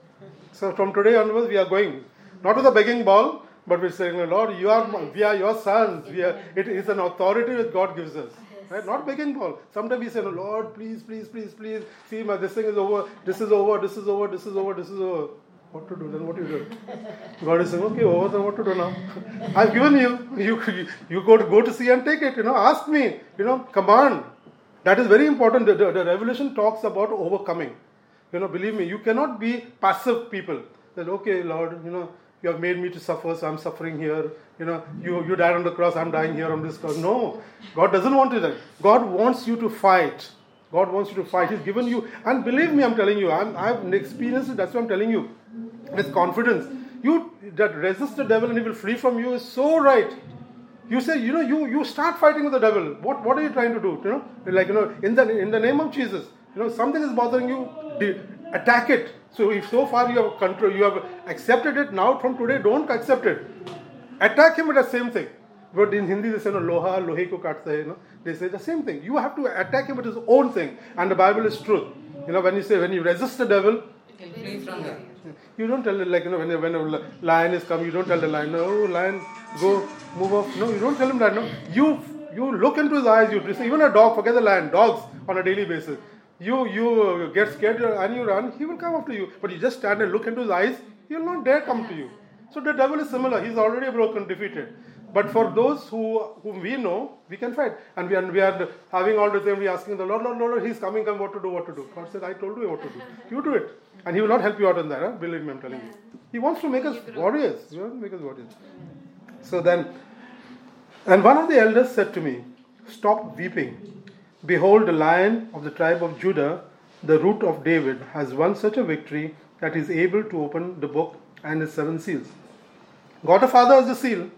A: So from today onwards, we are going not with a begging bowl. But we're saying, Lord, you are, we are your sons. We are, it is an authority that God gives us. Right? Not begging Paul. Sometimes we say, no, Lord, please, please, please, please. See, my, this thing is over. This is over. This is over. This is over. This is over. What to do? Then what do you do? God is saying, okay, over. Then what to do now? I've given you. You, you go to go to see and take it. You know, ask me. You know, command. That is very important. The, the, the Revelation talks about overcoming. You know, believe me, you cannot be passive people. That okay, Lord, you know. You have made me to suffer, so I'm suffering here. You know, you, you died on the cross, I'm dying here on this cross. No, God doesn't want you that. God wants you to fight. God wants you to fight. He's given you, and believe me, I'm telling you, I'm, I've experienced it. That's what I'm telling you, with confidence. You that resist the devil and he will flee from you is so right. You say, you know, you you start fighting with the devil. What what are you trying to do? You know, like you know, in the in the name of Jesus, you know, something is bothering you. Attack it. So if so far you have control, you have accepted it. Now from today, don't accept it. Attack him with the same thing. But in Hindi they say no, loha lohe ko kaatta hai. No, they say the same thing. You have to attack him with his own thing, and the Bible is truth. You know, when you say when you resist the devil,
C: he'll flee from you.
A: you don't tell it like you know when when a lion is coming, you don't tell the lion, no lion, go move off. No, you don't tell him that. No, you you look into his eyes. You even a dog, forget the lion. Dogs on a daily basis. You you get scared and you run, he will come after you. But you just stand and look into his eyes, he will not dare come to you. So the devil is similar. He's already broken, defeated. But for those who whom we know, we can fight. And we are, we are having all the time, we are asking the Lord, Lord, Lord, he's coming, come, what to do, what to do. God says, I told you what to do. You do it. And he will not help you out in that. Huh? Believe me, I'm telling you. He wants to make us warriors. He wants to make us warriors. So then, and one of the elders said to me, stop weeping. Behold, the Lion of the tribe of Judah, the root of David, has won such a victory that he is able to open the book and its seven seals. God the Father has the seal.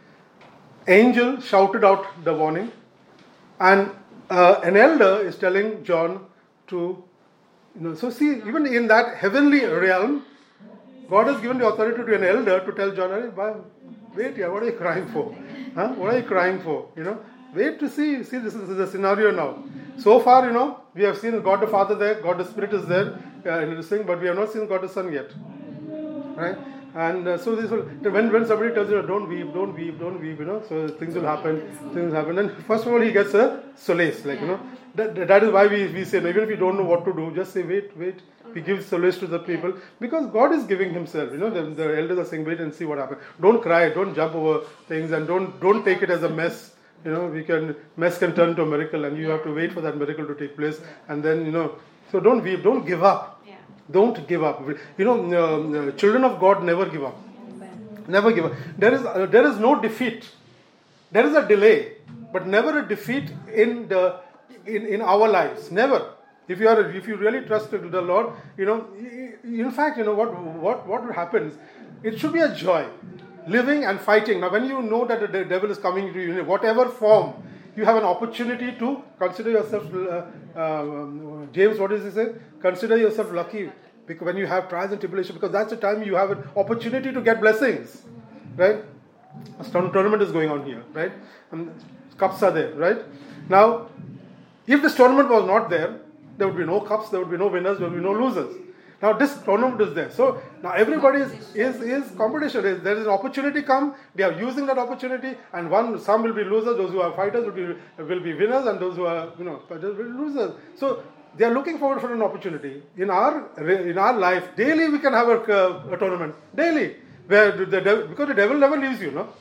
A: Angel shouted out the warning. And uh, an elder is telling John to, you know, so see, even in that heavenly realm, God has given the authority to an elder to tell John, wait here, what are you crying for? Huh? What are you crying for? You know? Wait to see. See, this is, this is the scenario now. So far, you know, we have seen God the Father there, God the Spirit is there uh, in this thing, but we have not seen God the Son yet. Right? And uh, so this will, when, when somebody tells you, don't weep, don't weep, don't weep, you know, so things will happen, things will happen. And first of all, he gets a solace, like, you know, that, that is why we, we say, even if you don't know what to do, just say, wait, wait. He gives solace to the people because God is giving himself. You know, the, the elders are saying, wait and see what happens. Don't cry, don't jump over things, and don't don't take it as a mess. You know, we can mess can turn to a miracle, and you have to wait for that miracle to take place. And then, you know, so don't weep, don't give up.
B: Yeah.
A: Don't give up. You know, uh, uh, children of God never give up. Never give up. There is uh, there is no defeat. There is a delay, but never a defeat in the in, in our lives. Never. If you are if you really trust the Lord, you know, in fact, you know what what what happens. It should be a joy. Living and fighting. Now, when you know that the devil is coming to you in whatever form, you have an opportunity to consider yourself, uh, uh, James, what does he say? Consider yourself lucky because when you have trials and tribulation, because that's the time you have an opportunity to get blessings, right? A tournament is going on here, right? And cups are there, right? Now, if this tournament was not there, there would be no cups, there would be no winners, there would be no losers. Now this tournament is there. So now everybody is, is, is competition. There is an opportunity come. They are using that opportunity, and one some will be losers. Those who are fighters will be will be winners, and those who are you know will be losers. So they are looking forward for an opportunity. In our in our life, daily we can have a, a tournament daily where the devil, because the devil never leaves you. No,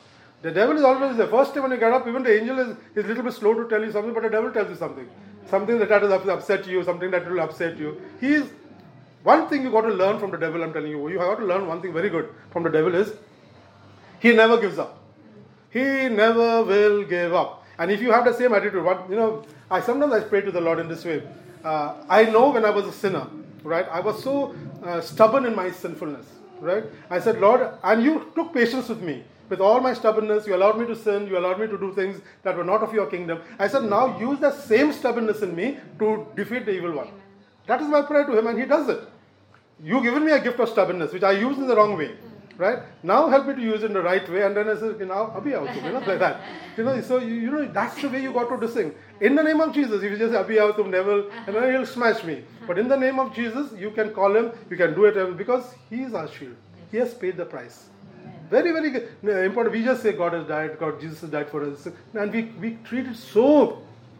A: The devil is always there. First time when you get up, even the angel is, is a little bit slow to tell you something, but the devil tells you something. Something that will upset you, something that will upset you. He is, one thing you got to learn from the devil, I'm telling you, you have got to learn one thing very good from the devil is, he never gives up. He never will give up. And if you have the same attitude, what, you know, I sometimes I pray to the Lord in this way. Uh, I know when I was a sinner, right, I was so uh, stubborn in my sinfulness, right. I said, Lord, and you took patience with me. With all my stubbornness, you allowed me to sin, you allowed me to do things that were not of your kingdom. I said, now use the same stubbornness in me to defeat the evil one. That is my prayer to him, and he does it. You've given me a gift of stubbornness, which I used in the wrong way. Right? Now help me to use it in the right way, and then I say, okay, now Abhi Autum, you know, like that. You know, so you, you know, that's the way you got to sing. In the name of Jesus, if you just say Abhi Autum, devil, and then he'll smash me. But in the name of Jesus, you can call him, you can do it, because he is our shield. He has paid the price. Very, very good. Important. We just say God has died, God, Jesus has died for us. And we, we treat it so,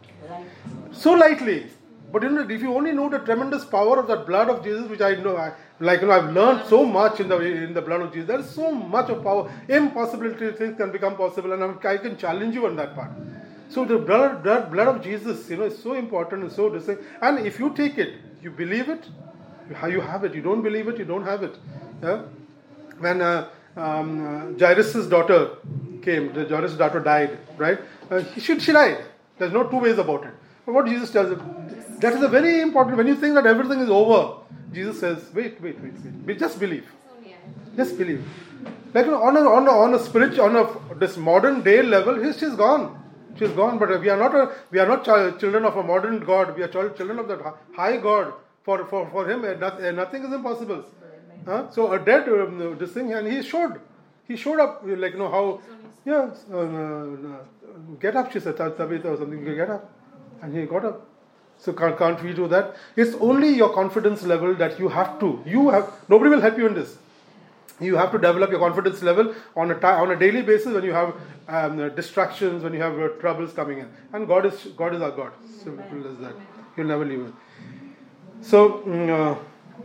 A: so lightly. But you know, if you only know the tremendous power of that blood of Jesus, which I know, I, like you know, I've learned so much in the in the blood of Jesus. There is so much of power. Impossibility things can become possible, and I'm, I can challenge you on that part. So the blood, blood, blood of Jesus, you know, is so important and so distinct. And if you take it, you believe it, you have it. You don't believe it, you don't have it. Yeah? When uh, um, uh, Jairus' daughter came, the Jairus' daughter died, right? Uh, she, she died. There's no two ways about it. But what Jesus tells us, that is a very important, when you think that everything is over, Jesus says, wait, wait, wait, wait, just believe. Just believe. Like on a, on a, on a spiritual, on a, this modern day level, she's gone. She's gone, but we are not a, we are not ch- children of a modern God. We are ch- children of the high God. For, for, for him, nothing is impossible. Huh? So a dead, um, this thing, and he showed. He showed up, like, you know, how, yeah, uh, uh, get up, she said, Tabitha or something, get up. And he got up. So can't, can't we do that? It's only your confidence level that you have to. You have, nobody will help you in this. You have to develop your confidence level on a on a daily basis when you have um, distractions, when you have uh, troubles coming in. And God is God is our God. Simple as that. He'll never leave us. So, uh,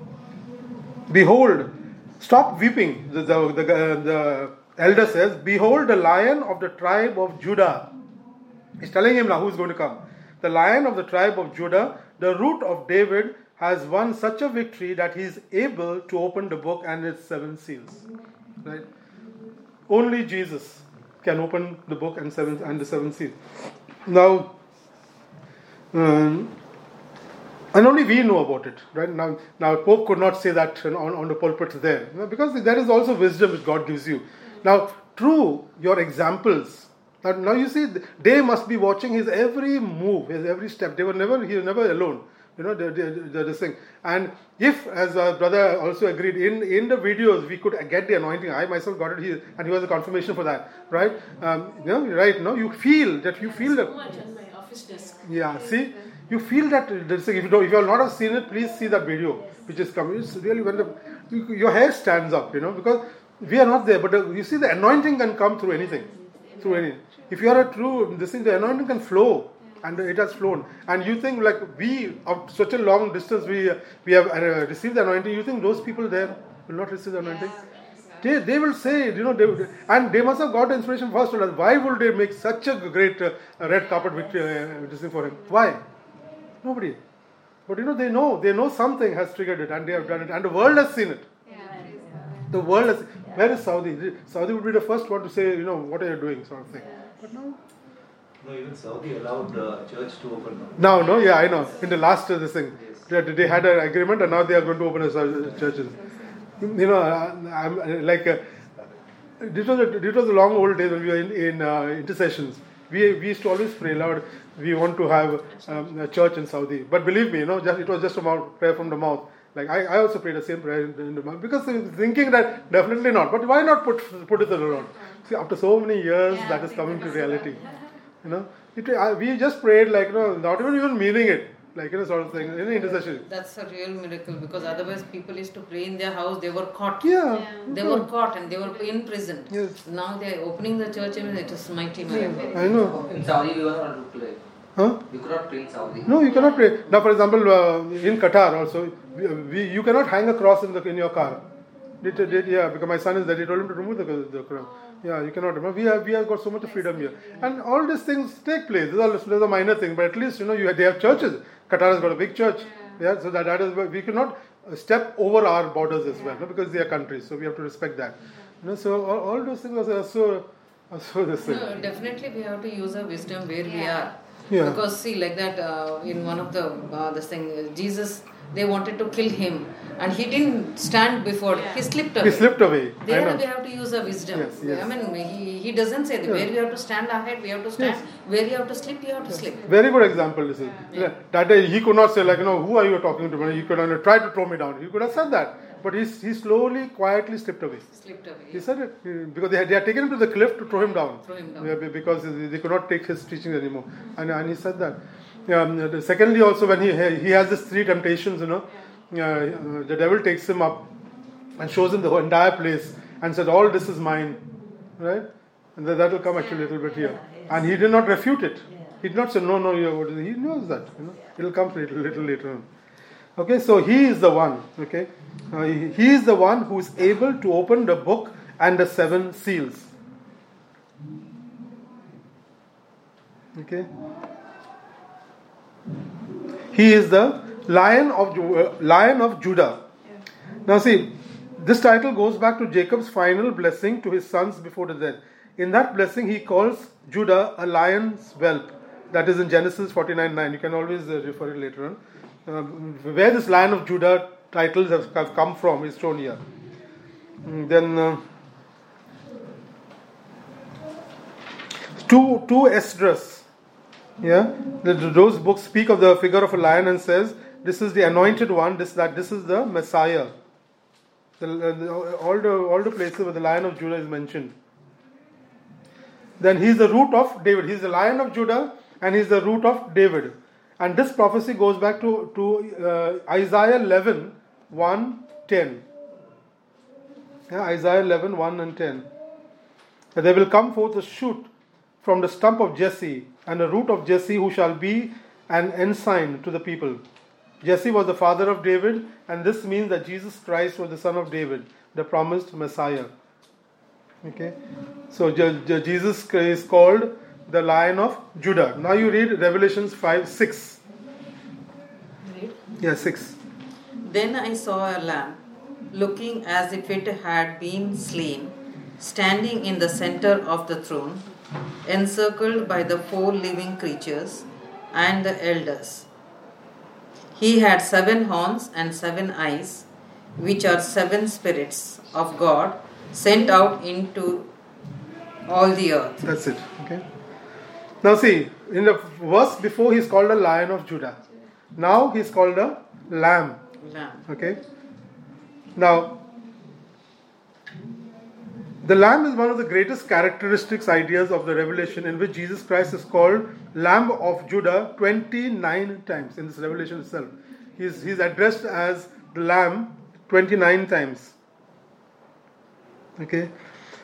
A: behold, stop weeping. The, the, the, uh, the elder says, behold the lion of the tribe of Judah. He's telling him now who's going to come. The lion of the tribe of Judah, the root of David, has won such a victory that he is able to open the book and its seven seals. Right? Only Jesus can open the book and seven and the seven seals. Now, um, and only we know about it. Right? Now, now Pope could not say that on, on the pulpit there, because there is also wisdom which God gives you. Now, through your examples. Now, now you see, they must be watching his every move, his every step. They were never, he was never alone. You know, the, the, the, the thing. And if, as our brother also agreed, in, in the videos we could get the anointing. I myself got it, he, and he was a confirmation for that. Right? Um, you know, right? No, you feel that you feel that.
G: So much on my office desk.
A: Yeah, see, you feel that. This thing. If you don't, if you have not have seen it, please see that video, which is coming. It's really when the, you, your hair stands up. You know, because we are not there, but the, you see, the anointing can come through anything, through any. If you are a true, this thing, the anointing can flow. And it has flown. And you think like we, of such a long distance, we we have uh, received the anointing. You think those people there will not receive the anointing? They they will say, you know, they, and they must have got the inspiration first. Why would they make such a great uh, red carpet victory, uh, this thing for him? Why? Nobody. But you know, they know. They know something has triggered it and they have done it. And the world has seen it. The world has. Where is Saudi? Saudi would be the first one to say, you know, what are you doing, sort of thing. But no.
F: No, even Saudi allowed the church to open
A: Now,
F: now.
A: no, yeah, I know. In the last uh, this thing, they, they had an agreement, and now they are going to open a uh, churches. You know, uh, I'm uh, like uh, this was a, this was a long old days when we were in, in uh, intercessions. We we used to always pray, Lord, we want to have um, a church in Saudi. But believe me, you know, just, it was just a mouth, prayer from the mouth. Like I, I also prayed the same prayer in, in the mouth because thinking that definitely not. But why not put put it to the Lord? See, after so many years, yeah, that is coming to reality. You know, it, I, we just prayed like, you know, not even even meaning it, like, you know, sort of thing, in intercession.
C: That's a real miracle, because otherwise people used to pray in their house, they were caught.
A: Yeah. yeah.
C: They were caught and they were imprisoned.
A: Yes.
C: Now they are opening the church, I mean, it is mighty miracle.
A: Yeah, I know.
D: In Saudi, we were not able to pray.
A: Huh?
D: You could not pray in Saudi.
A: No, you cannot pray. Now, for example, uh, in Qatar also, we, we, you cannot hang a cross in the in your car. Did, did, yeah, because my son is there, he told him to remove the, the cross. Yeah, you cannot remember. We have we have got so much freedom here, and all these things take place. These are, these are minor things, but at least you know you have, they have churches. Qatar has got a big church. Yeah, so that, that is we cannot step over our borders as well, no, because they are countries. So we have to respect that. You know, so all, all those things are so are so the same.
C: No, definitely we have to use our wisdom where we are.
A: Yeah.
C: Because see, like that, uh, in one of the uh, this thing, uh, Jesus, they wanted to kill him, and he didn't stand before. He slipped away.
A: He slipped away. I
C: There
A: know.
C: we have to use our wisdom.
A: Yes, yes.
C: I mean, he, he doesn't say that
A: Yeah.
C: where we have to stand ahead, we have to stand.
A: Yes.
C: Where you have to slip, you have to slip.
A: Very good example. This is that day he could not say like you know who are you talking to? He could not try to throw me down. He could have said that, but he he slowly, quietly slipped away.
C: Slipped away.
A: He said it uh, because they had, they had taken him to the cliff to throw him down.
C: Throw him down.
A: Yeah, be- because they could not take his teaching anymore, and and he said that. Um, the- secondly, also when he he has these three temptations, you know, uh, the devil takes him up and shows him the entire place and said, "All this is mine," right? And that, that will come actually a little bit here. And he did not refute it. He did not say, "No, no, you." He knows that. You know, it will come a little, little later on. Okay, so he is the one. Okay, uh, he, he is the one who is able to open the book and the seven seals. Okay, he is the Lion of Ju- uh, Lion of Judah. Now, see, this title goes back to Jacob's final blessing to his sons before the death. In that blessing, he calls Judah a lion's whelp. That is in Genesis forty-nine nine. You can always uh, refer it later on. Um, where this Lion of Judah titles have, have come from is shown here. Mm, Then uh, two two Esdras, yeah, the, those books speak of the figure of a lion and says this is the anointed one. This that this is the Messiah. The, uh, the, all the all the places where the Lion of Judah is mentioned. Then he is the root of David. He is the Lion of Judah and he is the root of David. And this prophecy goes back to, to uh, Isaiah eleven, one, ten. Yeah, Isaiah eleven, one and ten. That there will come forth a shoot from the stump of Jesse, and a root of Jesse who shall be an ensign to the people. Jesse was the father of David, and this means that Jesus Christ was the son of David, the promised Messiah. Okay, so Je- Je- Jesus is called the Lion of Judah. Now you read Revelations five, six.
C: Right?
A: Yeah, six.
C: Then I saw a lamb, looking as if it had been slain, standing in the center of the throne, encircled by the four living creatures and the elders. He had seven horns and seven eyes, which are seven spirits of God sent out into all the earth.
A: That's it. Okay. Now see, in the verse before he's called a Lion of Judah. Now he's called a Lamb.
C: Lamb.
A: Okay. Now, the Lamb is one of the greatest characteristics ideas of the Revelation, in which Jesus Christ is called Lamb of Judah twenty-nine times in this Revelation itself. He's, he's addressed as the Lamb twenty-nine times. Okay.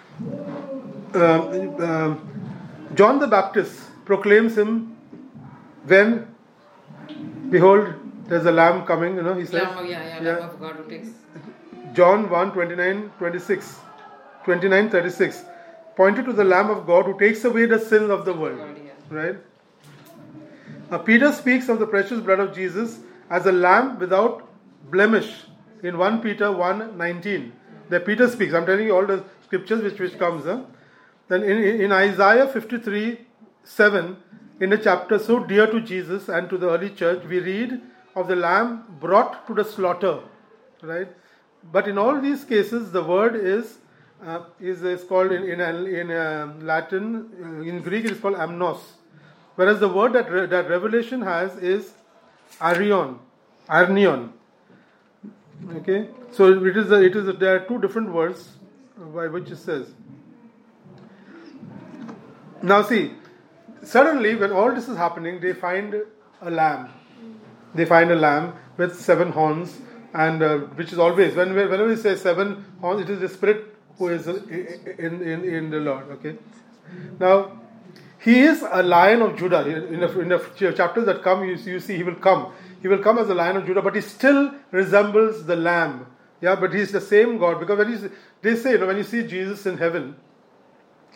A: Um, um, John the Baptist proclaims him when, behold, there's a lamb coming, you know, he says.
C: Lamb, yeah, yeah,
A: yeah.
C: Lamb of God who takes.
A: John one, twenty-nine, twenty-six. twenty-nine, thirty-six. Pointed to the Lamb of God who takes away the sins of the world.
C: God, yeah.
A: Right? Now, Peter speaks of the precious blood of Jesus as a lamb without blemish in First Peter one, nineteen. There Peter speaks. I'm telling you all the scriptures which, which comes. Huh? Then in, in Isaiah fifty-three, seven, in a chapter so dear to Jesus and to the early church, we read of the lamb brought to the slaughter. Right? But in all these cases, the word is uh, is, is called in in, in uh, Latin, uh, in Greek it is called amnos. Whereas the word that, re- that Revelation has is arion, arnion. Okay, so it is a, it is a, there are two different words by which it says. Now see, suddenly when all this is happening, they find a lamb. They find a lamb with seven horns, and uh, which is always when whenever we say seven horns, it is the Spirit who is in in in the Lord. Okay, now he is a Lion of Judah. In the, in the chapters that come, you, you see he will come. He will come as a Lion of Judah, but he still resembles the Lamb. Yeah, but he is the same God, because when he's, they say, you know, when you see Jesus in heaven,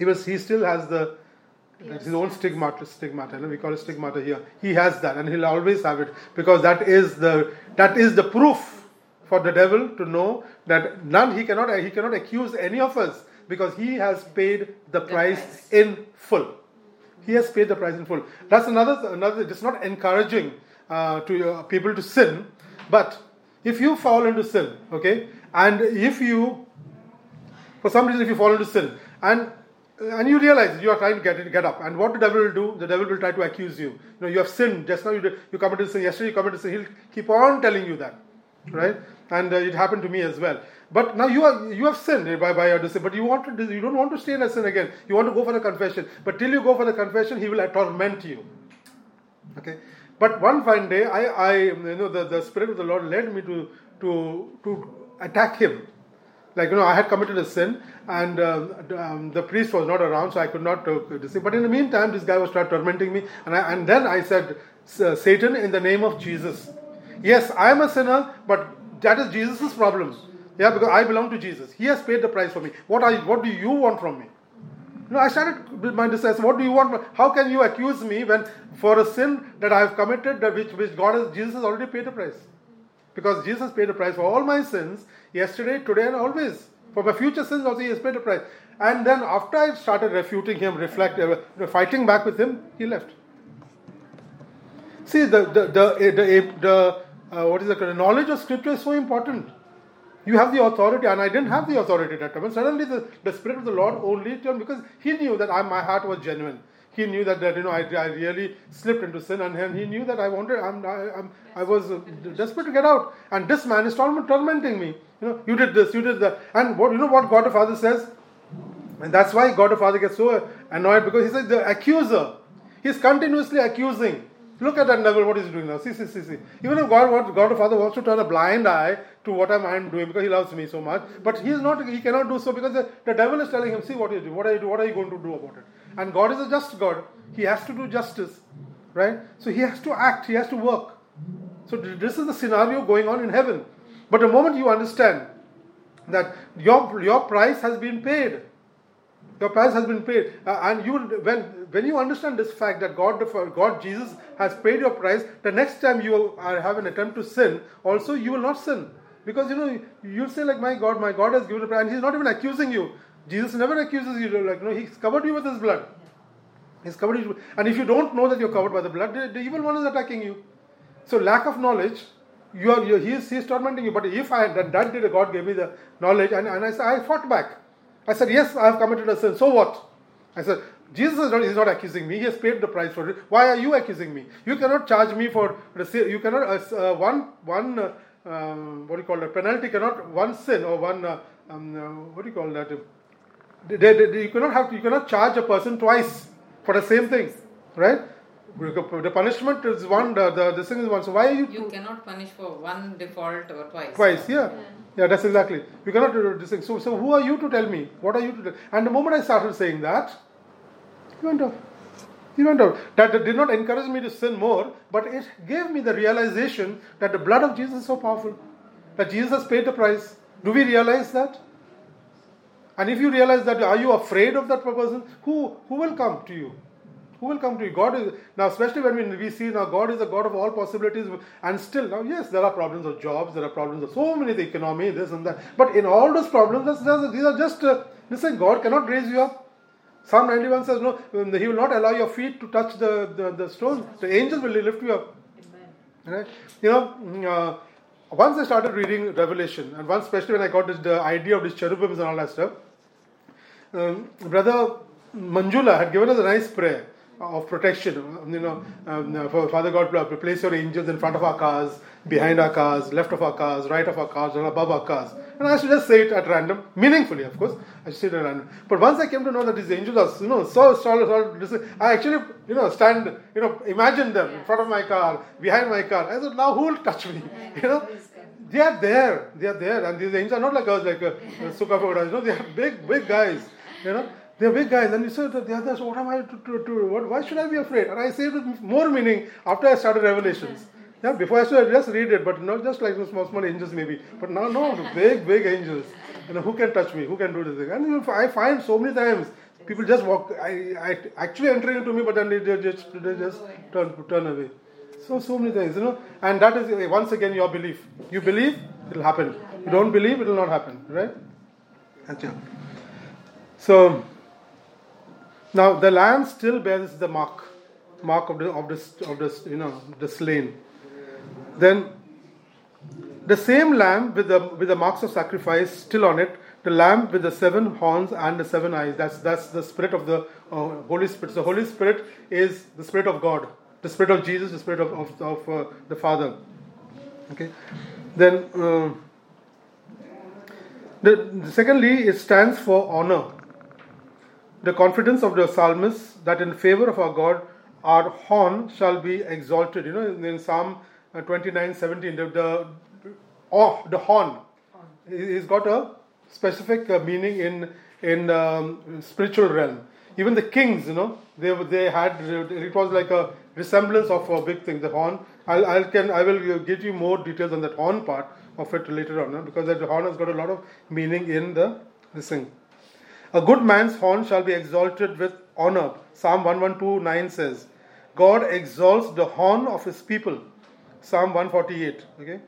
A: he was he still has the
B: Yes,
A: his own
B: yes.
A: stigmata. Stigmata, you know, we call it stigmata here. He has that, and he'll always have it because that is the that is the proof for the devil to know that none he cannot he cannot accuse any of us because he has paid the price
C: price.
A: in full. He has paid the price in full. That's another another. It's not encouraging uh, to uh, people to sin, but if you fall into sin, okay, and if you, for some reason, if you fall into sin, and and you realize you are trying to get it, get up, and what the devil will do, the devil will try to accuse you. You know, you have sinned. Just now you did, you committed sin. Yesterday you committed sin. He'll keep on telling you that, right? And uh, it happened to me as well. But now you are you have sinned by by your sin, but you want to you don't want to stay in that sin again. You want to go for the confession, but till you go for the confession, he will torment you. Okay. But one fine day, I, I you know the, the Spirit of the Lord led me to to to attack him. Like, you know, I had committed a sin, and um, um, the priest was not around, so I could not do this. But in the meantime, this guy was start tormenting me, and I, and then I said, Satan, in the name of Jesus. Yes, I am a sinner, but that is Jesus' problem. Yeah, because I belong to Jesus. He has paid the price for me. What are you, what do you want from me? You know, I started with my discussion. What do you want? How can you accuse me when for a sin that I have committed, that which which God has Jesus has already paid the price? Because Jesus paid the price for all my sins, yesterday, today, and always. For my future sins also, he has paid the price. And then after I started refuting him, reflect, uh, you know, fighting back with him, he left. See, the the the the, the uh, what is it? The knowledge of Scripture is so important. You have the authority, and I didn't have the authority at that time. And suddenly, the, the Spirit of the Lord only turned, because he knew that I, my heart was genuine. He knew that, that you know I, I really slipped into sin, and, and he knew that I wanted. I'm, I, I'm, I was uh, desperate to get out. And this man is torment, tormenting me. You know, you did this, you did that, and what you know what God the Father says, and that's why God the Father gets so annoyed, because he says the accuser, he's continuously accusing. Look at that level, what he's doing now. See, see, see, see. Even if God wants, God the Father wants to turn a blind eye to what I'm doing because he loves me so much, but he is not. He cannot do so because the, the devil is telling him, see what you do, what are you do, what are you going to do about it? And God is a just God. He has to do justice, right? So he has to act. He has to work. So this is the scenario going on in heaven. But the moment you understand that your your price has been paid. Your price has been paid, uh, and you when when you understand this fact that God, God Jesus has paid your price, the next time you have an attempt to sin, also you will not sin, because you know you'll say like, my God, my God has given a price, and He's not even accusing you. Jesus never accuses you, like you know He's covered you with His blood. He's covered you, and if you don't know that you're covered by the blood, the, the evil one is attacking you. So lack of knowledge, you are you, he is he is tormenting you. But if I that that day God gave me the knowledge, and, and I I fought back. I said, yes, I have committed a sin. So what? I said, Jesus is not, is not accusing me. He has paid the price for it. Why are you accusing me? You cannot charge me for, you cannot, uh, one, one uh, um, what do you call that, penalty cannot, one sin or one, uh, um, uh, what do you call that? They, they, they, you cannot have, you cannot charge a person twice for the same thing, right? The punishment is one, the, the this thing is one. So why are you?
C: You cannot punish for one default or twice.
A: Twice, yeah. yeah. Yeah, that's exactly. You cannot do this thing. So, so who are you to tell me? What are you to tell? And the moment I started saying that, he went off. He went off. That did not encourage me to sin more, but it gave me the realization that the blood of Jesus is so powerful. That Jesus has paid the price. Do we realize that? And if you realize that, are you afraid of that person? Who who will come to you? Who will come to you? God is, now especially when we, we see now God is a God of all possibilities, and still, now yes, there are problems of jobs, there are problems of so many, the economy, this and that, but in all those problems, that's, that's, these are just, uh, listen, God cannot raise you up. Psalm ninety-one says, no, He will not allow your feet to touch the, the, the stone. The angels will lift you up. Right? You know, uh, once I started reading Revelation, and once especially when I got this, the idea of these cherubims and all that stuff, um, Brother Manjula had given us a nice prayer of protection, you know, um, for Father God, place your angels in front of our cars, behind our cars, left of our cars, right of our cars, or above our cars. And I should just say it at random, meaningfully, of course. I should say it at random. But once I came to know that these angels are, you know, so solid, so, I actually, you know, stand, you know, imagine them in front of my car, behind my car. I said, now who will touch me? You know, they are there, they are there, and these angels are not like us, like uh, Sukha, you know, they are big, big guys, you know. They're big guys, and you said that the others, what am I to, to, to what, why should I be afraid? And I say it with more meaning after I started Revelations. Yeah, before I started, just read it, but not just like the small, small angels maybe. But now, no, the big, big angels. You know, who can touch me? Who can do this thing? And you know, I find so many times, People just walk, I, I actually entering into me, but then they, they just they just turn turn away. So so many things, you know. And that is once again your belief. You believe, it will happen. You don't believe, it will not happen, right? Achha. So now the lamb still bears the mark, mark of the of this of this you know the slain. Then the same lamb with the with the marks of sacrifice still on it, the lamb with the seven horns and the seven eyes. That's that's the spirit of the uh, Holy Spirit. So Holy Spirit is the Spirit of God, the Spirit of Jesus, the Spirit of of, of uh, the Father. Okay. Then uh, the, the secondly, it stands for honor. The confidence of the psalmist that in favor of our God, our horn shall be exalted. You know, in, in Psalm uh, twenty-nine seventeen, the, the oh, the horn, he's got a specific uh, meaning in in um, spiritual realm. Even the kings, you know, they they had it was like a resemblance of a big thing. The horn. I'll, I'll can I will give you more details on that horn part of it later on, no? Because that horn has got a lot of meaning in the this thing. A good man's horn shall be exalted with honor. Psalm one twelve nine says, God exalts the horn of his people. Psalm one forty-eight. Okay.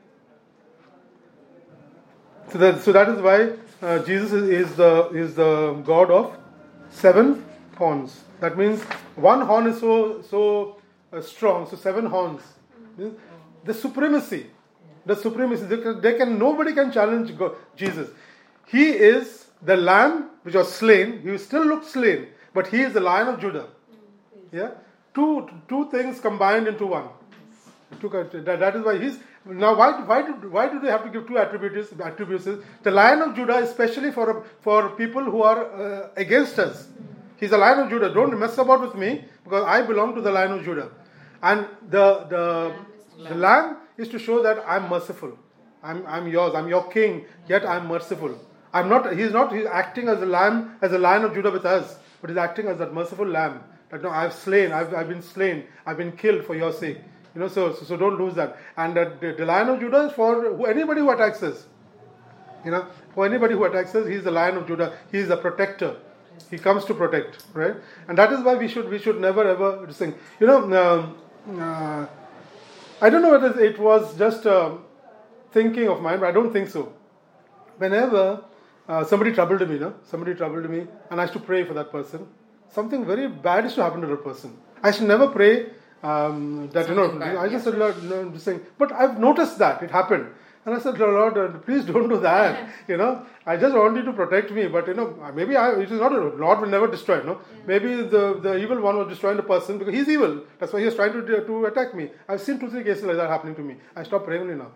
A: So that, so that is why uh, Jesus is, is the is the God of seven horns. That means one horn is so so uh, strong. So seven horns. The supremacy, the supremacy. They can, they can nobody can challenge God, Jesus. He is the lamb which was slain. He still looks slain, but he is the Lion of Judah. Yeah, two two things combined into one. Two, that, that is why he's now. Why why do why do they have to give two attributes? Attributes. The Lion of Judah, especially for for people who are uh, against us. He's the Lion of Judah. Don't mess about with me because I belong to the Lion of Judah. And the the the lamb is to show that I'm merciful. I'm I'm yours. I'm your king. Yet I'm merciful. I'm not. He's not. He's acting as a lamb, as a Lion of Judah with us, but he's acting as that merciful lamb. That no, I've slain. I've I've been slain. I've been killed for your sake. You know. So so, so don't lose that. And uh, the, the Lion of Judah is for who, anybody who attacks us. You know, for anybody who attacks us, he's the Lion of Judah. He's the protector. He comes to protect, right? And that is why we should we should never ever sing. You know, um, uh, I don't know whether it was just uh, thinking of mine, but I don't think so. Whenever uh, somebody troubled me, no, somebody troubled me, and I used to pray for that person, something very bad is to happen to the person. I should never pray um, that something you know. Bad, I just said, Lord, no, I'm just saying. But I've noticed that it happened. And I said, Lord, please don't do that. You know, I just want you to protect me. But, you know, maybe I, it is not, Lord will never destroy, no. Maybe the, the evil one was destroying the person because he's evil. That's why he's trying to, to attack me. I've seen two, three cases like that happening to me. I stop praying only now.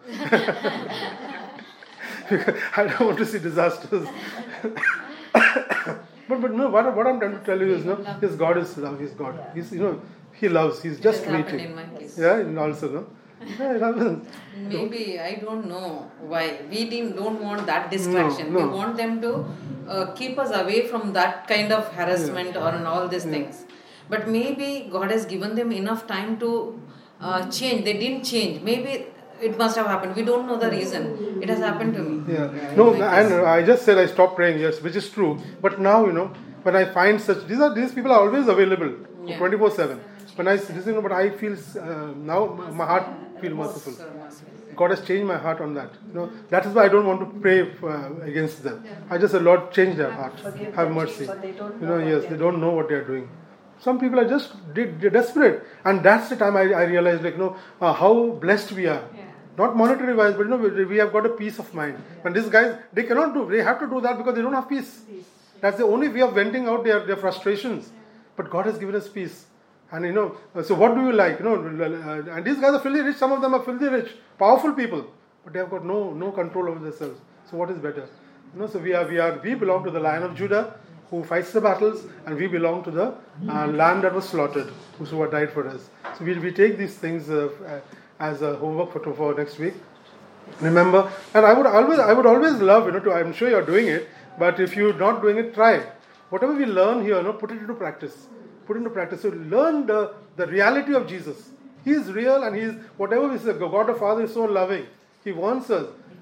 A: I don't want to see disasters. but, but no, what, what I'm trying to tell you is, no, his God is love. He's God. He's, you know, he loves. He's just waiting. In my case. Yeah, and also, no. Yeah, it happens.
C: Maybe I don't know why we didn't don't want that distraction.
A: No, no.
C: We want them to uh, keep us away from that kind of harassment yeah. or and all these yeah. things. But maybe God has given them enough time to uh, change. They didn't change. Maybe it must have happened. We don't know the reason. It has happened to me.
A: Yeah. yeah no, and I just said I stopped praying. Yes, which is true. But now you know when I find such these are these people are always available twenty-four seven. When I listen, but I feel uh, now my heart feels merciful. God has changed my heart on that. You know, that is why I don't want to pray uh, against them. I just say, Lord, change their heart. Have mercy. You know, yes, they don't know what they are doing. Some people are just they're desperate, and that's the time I, I realized, like, you know, uh, how blessed we are. Not monetary wise, but you know, we, we have got a peace of mind. And these guys, they cannot do. They have to do that because they don't have peace. That's the only way of venting out their, their frustrations. But God has given us peace. And you know, so what do you like? You know, and these guys are filthy rich. Some of them are filthy rich, powerful people, but they have got no no control over themselves. So what is better? You know, so we are we are we belong to the Lion of Judah, who fights the battles, and we belong to the uh, Lamb that was slaughtered, who died for us. So we we take these things uh, as a homework for for next week. Remember, and I would always I would always love you know to. I'm sure you're doing it, but if you're not doing it, try. Whatever we learn here, you know, put it into practice. Put into practice. So learn the, the reality of Jesus. He is real, and he is whatever we say. God the Father is so loving. He wants us.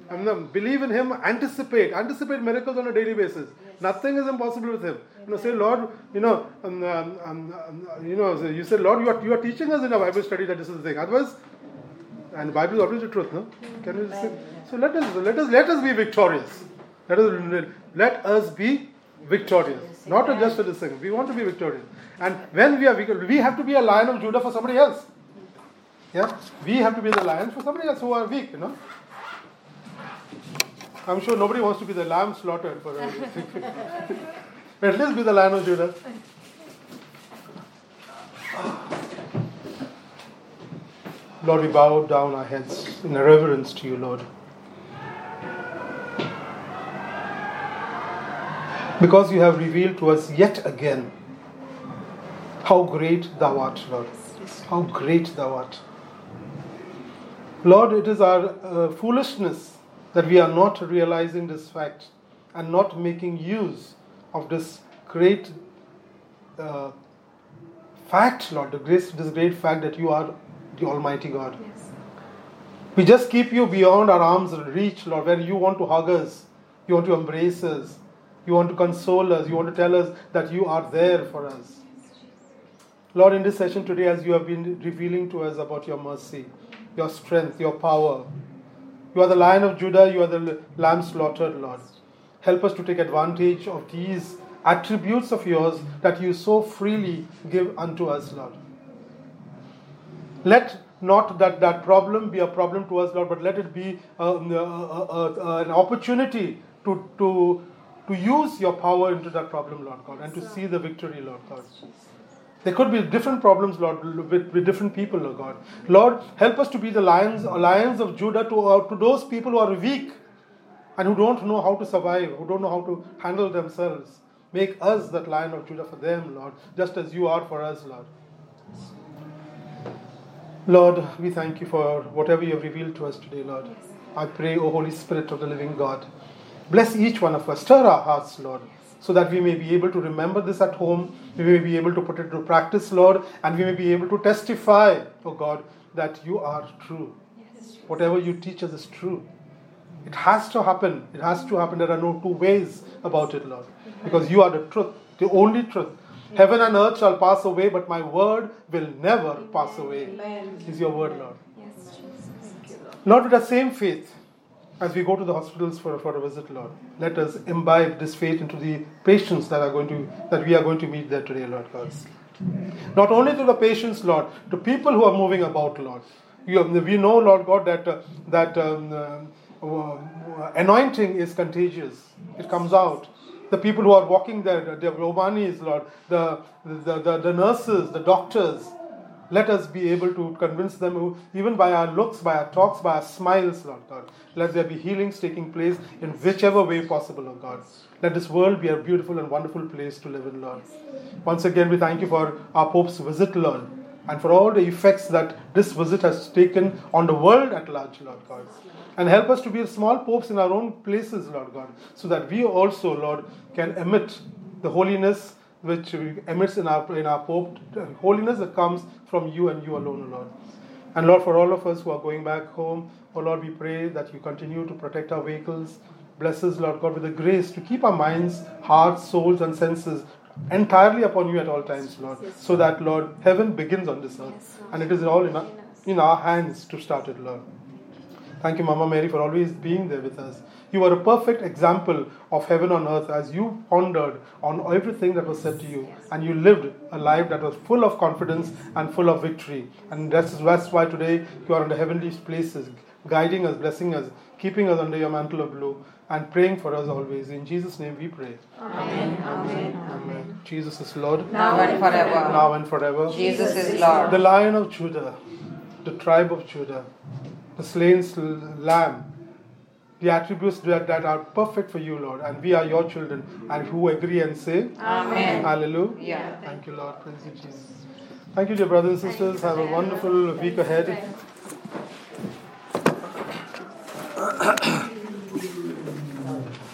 A: I mean, believe in Him, anticipate, anticipate miracles on a daily basis. Nothing is impossible with Him. You know, say, Lord, you know, um, um, um, um, you know, so you say, Lord, you are, you are teaching us in a Bible study that this is the thing. Otherwise, and the Bible is always the truth, no? Can you say? So let us, let us, let us be victorious. Let us, let us be victorious. Not just for this thing. We want to be victorious. And when we are victorious, we have to be a Lion of Judah for somebody else. Yeah, we have to be the lions for somebody else who are weak, you know. I'm sure nobody wants to be the lamb slaughtered for everything. But at least be the Lion of Judah. Lord, we bow down our heads in reverence to you, Lord. Because you have revealed to us yet again how great thou art, Lord. How great thou art. Lord, it is our uh, foolishness that we are not realizing this fact and not making use of this great uh, fact, Lord, the grace, this great fact that you are the Almighty God.
B: Yes.
A: We just keep you beyond our arm's reach, Lord, where you want to hug us, you want to embrace us, you want to console us, you want to tell us that you are there for us. Lord, in this session today, as you have been revealing to us about your mercy, your strength, your power, you are the Lion of Judah, you are the Lamb slaughtered, Lord. Help us to take advantage of these attributes of yours that you so freely give unto us, Lord. Let not that, that problem be a problem to us, Lord, but let it be um, uh, uh, uh, an opportunity to, to, to use your power into that problem, Lord God, and to see the victory, Lord God. There could be different problems, Lord, with, with different people, Lord God. Lord, help us to be the lions, lions of Judah to, uh, to those people who are weak and who don't know how to survive, who don't know how to handle themselves. Make us that Lion of Judah for them, Lord, just as you are for us, Lord. Lord, we thank you for whatever you have revealed to us today, Lord. I pray, O Holy Spirit of the living God, bless each one of us. Stir our hearts, Lord, so that we may be able to remember this at home, we may be able to put it into practice, Lord, and we may be able to testify, oh God, that you are true. Yes. Whatever you teach us is true. It has to happen. It has to happen. There are no two ways about it, Lord, because you are the truth, the only truth. Yes. Heaven and earth shall pass away, but my word will never Amen. Pass away. Amen. Is your word, Lord.
B: Yes, Jesus.
A: Lord, with the same faith, as we go to the hospitals for, for a visit, Lord, let us imbibe this faith into the patients that are going to that we are going to meet there today, Lord God. Not only to the patients, Lord, to people who are moving about, Lord. You have, we know, Lord God, that uh, that um, uh, uh, anointing is contagious. It comes out. The people who are walking there, the Romanis, Lord, the the, the the nurses, the doctors. Let us be able to convince them, who, even by our looks, by our talks, by our smiles, Lord God. Let there be healings taking place in whichever way possible, Lord God. Let this world be a beautiful and wonderful place to live in, Lord. Once again, we thank you for our Pope's visit, Lord, and for all the effects that this visit has taken on the world at large, Lord God. And help us to be small popes in our own places, Lord God, so that we also, Lord, can emit the holiness which emits in our in our Pope, holiness that comes from you and you alone, Lord. And Lord, for all of us who are going back home, oh Lord, we pray that you continue to protect our vehicles. Bless us, Lord God, with the grace to keep our minds, hearts, souls, and senses entirely upon you at all times, Lord. So that, Lord, heaven begins on this earth. And it is all in our, in our hands to start it, Lord. Thank you, Mama Mary, for always being there with us. You are a perfect example of heaven on earth as you pondered on everything that was said to you. And you lived a life that was full of confidence and full of victory. And that's, that's why today you are in the heavenly places, guiding us, blessing us, keeping us under your mantle of blue, and praying for us always. In Jesus' name we pray.
E: Amen. Amen.
A: Amen. Jesus is Lord.
C: Now and forever.
A: Now and forever.
C: Jesus is Lord.
A: The Lion of Judah, the tribe of Judah, the slain lamb, the attributes that, that are perfect for you, Lord, and we are your children, and who agree and say,
C: Amen.
A: Hallelujah.
C: Yeah.
A: Thank you, Lord. Praise you, Jesus. Thank you, dear brothers and sisters. Have a wonderful week ahead.